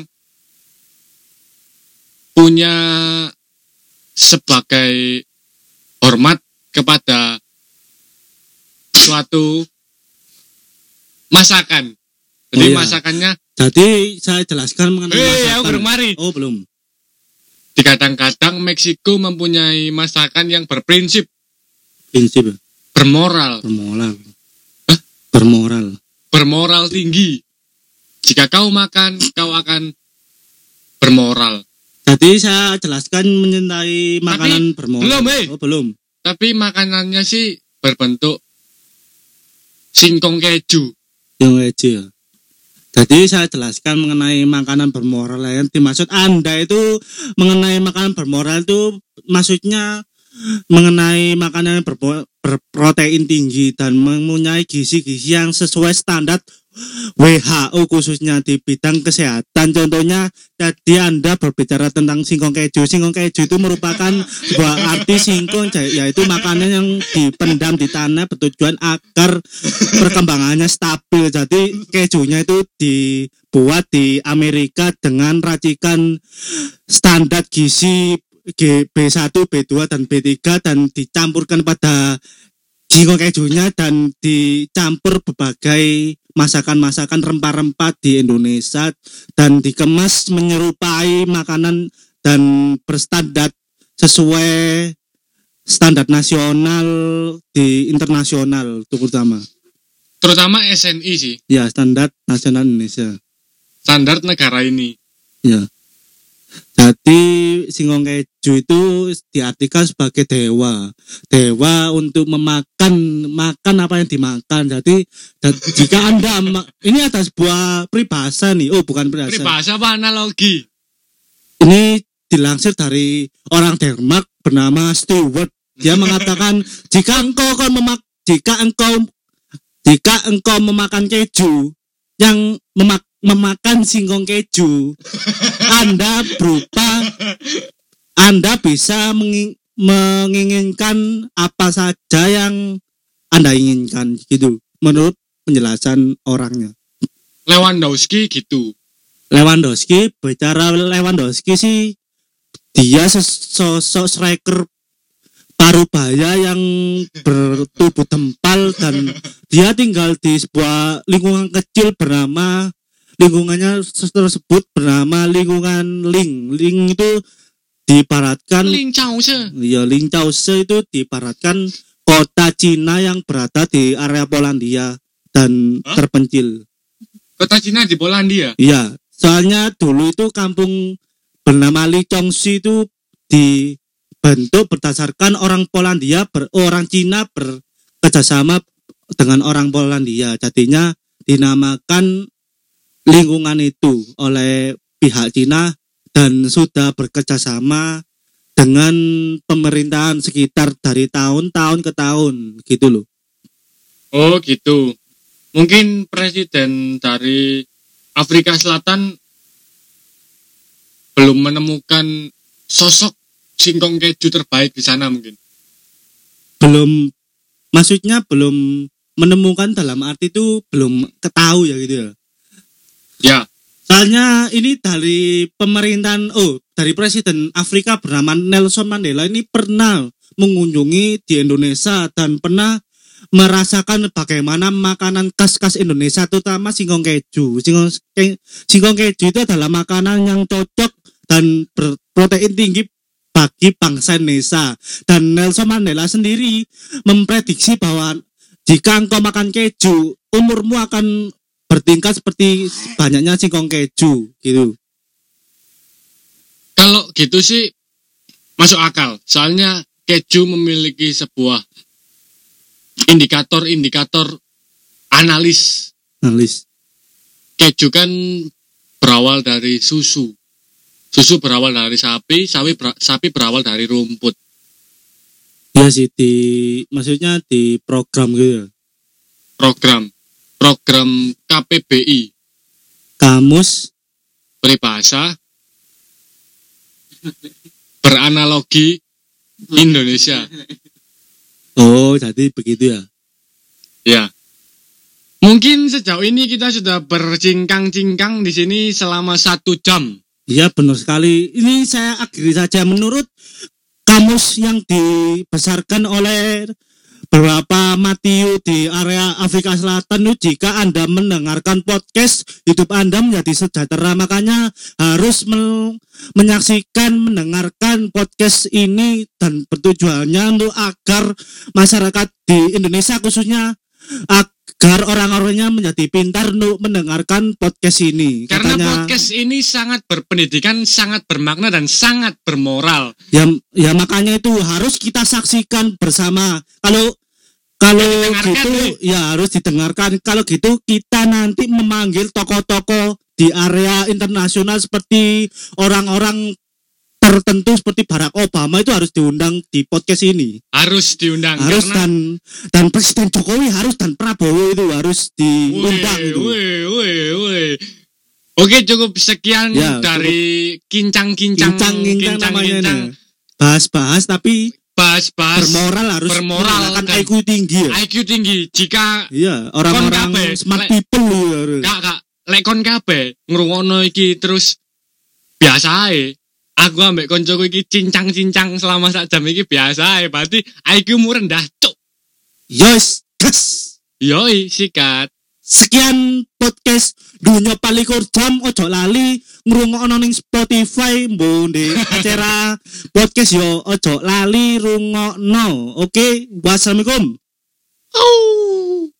punya sebagai hormat kepada suatu masakan. Jadi Oh, iya. masakannya, Jadi saya jelaskan mengenai eh masakan. aku belum mari. Oh, belum. Kadang-kadang Meksiko mempunyai masakan yang berprinsip, Prinsip ya. bermoral, Bermoral. Hah? Bermoral. bermoral tinggi. Jika kau makan, kau akan bermoral. Jadi saya jelaskan mencintai makanan bermoral. belum, eh. Oh, belum. Tapi makanannya sih berbentuk singkong keju. Yang keju ya. Jadi saya jelaskan mengenai makanan bermoral yang dimaksud Anda itu mengenai makanan bermoral itu maksudnya mengenai makanan berpo- berprotein tinggi dan mempunyai gizi-gizi yang sesuai standar W H O khususnya di bidang kesehatan. Contohnya jadi Anda berbicara tentang singkong keju. Singkong keju itu merupakan sebuah arti singkong yaitu makanan yang dipendam di tanah bertujuan agar perkembangannya stabil. Jadi kejunya itu dibuat di Amerika dengan racikan standar gizi G B satu, B dua dan B tiga dan dicampurkan pada singkong kejunya dan dicampur berbagai masakan-masakan rempah-rempah di Indonesia dan dikemas menyerupai makanan dan berstandar sesuai standar nasional di internasional terutama. Terutama S N I sih, Ya, standar nasional Indonesia. standar negara ini. Ya. Jadi singkong keju itu diartikan sebagai dewa, dewa untuk memakan makan apa yang dimakan. Jadi dan- jika Anda ma- ini ada sebuah peribahasa nih, oh bukan peribahasa, Peribahasa apa analogi? ini dilansir dari orang Denmark bernama Stewart. Dia mengatakan jika engkau akan memak jika engkau jika engkau memakan keju yang memak memakan singkong keju, Anda berupa Anda bisa menging- menginginkan apa saja yang Anda inginkan gitu menurut penjelasan orangnya. Lewandowski gitu. Lewandowski, bicara Lewandowski sih dia sosok striker parubaya yang bertubuh tempal dan dia tinggal di sebuah lingkungan kecil bernama lingkungannya tersebut bernama lingkungan Ling. Ling itu diibaratkan Ling Chao Se. ya Ling Chaose itu diibaratkan kota Cina yang berada di area Polandia dan Hah? terpencil. Kota Cina di Polandia. Iya, soalnya dulu itu kampung bernama Li Chongxi itu dibentuk berdasarkan orang Polandia, ber, orang Cina bekerjasama dengan orang Polandia. Jadinya dinamakan lingkungan itu oleh pihak Cina dan sudah bekerjasama dengan pemerintahan sekitar dari tahun-tahun ke tahun gitu loh. Oh gitu. Mungkin presiden dari Afrika Selatan belum menemukan sosok singkong keju terbaik di sana mungkin. Belum, maksudnya belum menemukan dalam arti itu belum ketahui ya gitu ya. Ya, Soalnya ini dari pemerintahan, oh dari presiden Afrika bernama Nelson Mandela ini pernah mengunjungi di Indonesia dan pernah merasakan bagaimana makanan khas-khas Indonesia, terutama singkong keju. Singkong, ke, singkong keju itu adalah makanan yang cocok dan berprotein tinggi bagi bangsa Indonesia. Dan Nelson Mandela sendiri memprediksi bahwa jika engkau makan keju, umurmu akan bertingkat seperti banyaknya singkong keju gitu. Kalau gitu sih masuk akal. Soalnya keju memiliki sebuah indikator-indikator analis. Analis. Keju kan berawal dari susu. Susu berawal dari sapi, sapi ber, sapi berawal dari rumput. Iya sih, di maksudnya di program gitu ya. Program. Program K P B I. Kamus Peribahasa beranalogi Indonesia. Oh, jadi begitu ya. Ya. Mungkin sejauh ini kita sudah bercingkang-cingkang di sini selama satu jam. Iya, benar sekali. Ini saya akhiri saja. Menurut kamus yang dibesarkan oleh beberapa Matthew di area Afrika Selatan, jika Anda mendengarkan podcast, hidup Anda menjadi sejahtera. Makanya harus men- menyaksikan, mendengarkan podcast ini, dan bertujuannya untuk agar masyarakat di Indonesia khususnya agar orang-orangnya menjadi pintar untuk mendengarkan podcast ini. Karena Katanya, podcast ini sangat berpendidikan, sangat bermakna, dan sangat bermoral. ya, ya makanya itu harus kita saksikan bersama. Kalau kalau gitu nih. Ya harus didengarkan. Kalau gitu kita nanti memanggil tokoh-tokoh di area internasional seperti orang-orang tertentu seperti Barack Obama itu harus diundang di podcast ini. Harus diundang. Harus karena... dan dan Presiden Jokowi harus, dan Prabowo itu harus diundang wih, itu. Wih, wih, wih. Oke, cukup sekian ya, dari kincang-kincang kincang-kincang namanya nih. Bahas-bahas tapi bahas-bahas bermoral, harus bermoral kan I Q tinggi ya. I Q tinggi. Jika iya, orang-orang smart people ya. Kak, kak, lek kon kabeh ngrungokno iki terus biasa ae. Aku ambek koncoku iki cincang-cincang selama sak jam iki biasa ae. Berarti I Q-mu rendah, cuk. Yos, gas. Yoi, sikat. Sekian podcast Dunia Palikur Jam. Ojo lali ngrungokno ning Spotify mbo di acara podcast yo, ojo lali rungokno. Oke, wassalamualaikum. Oh.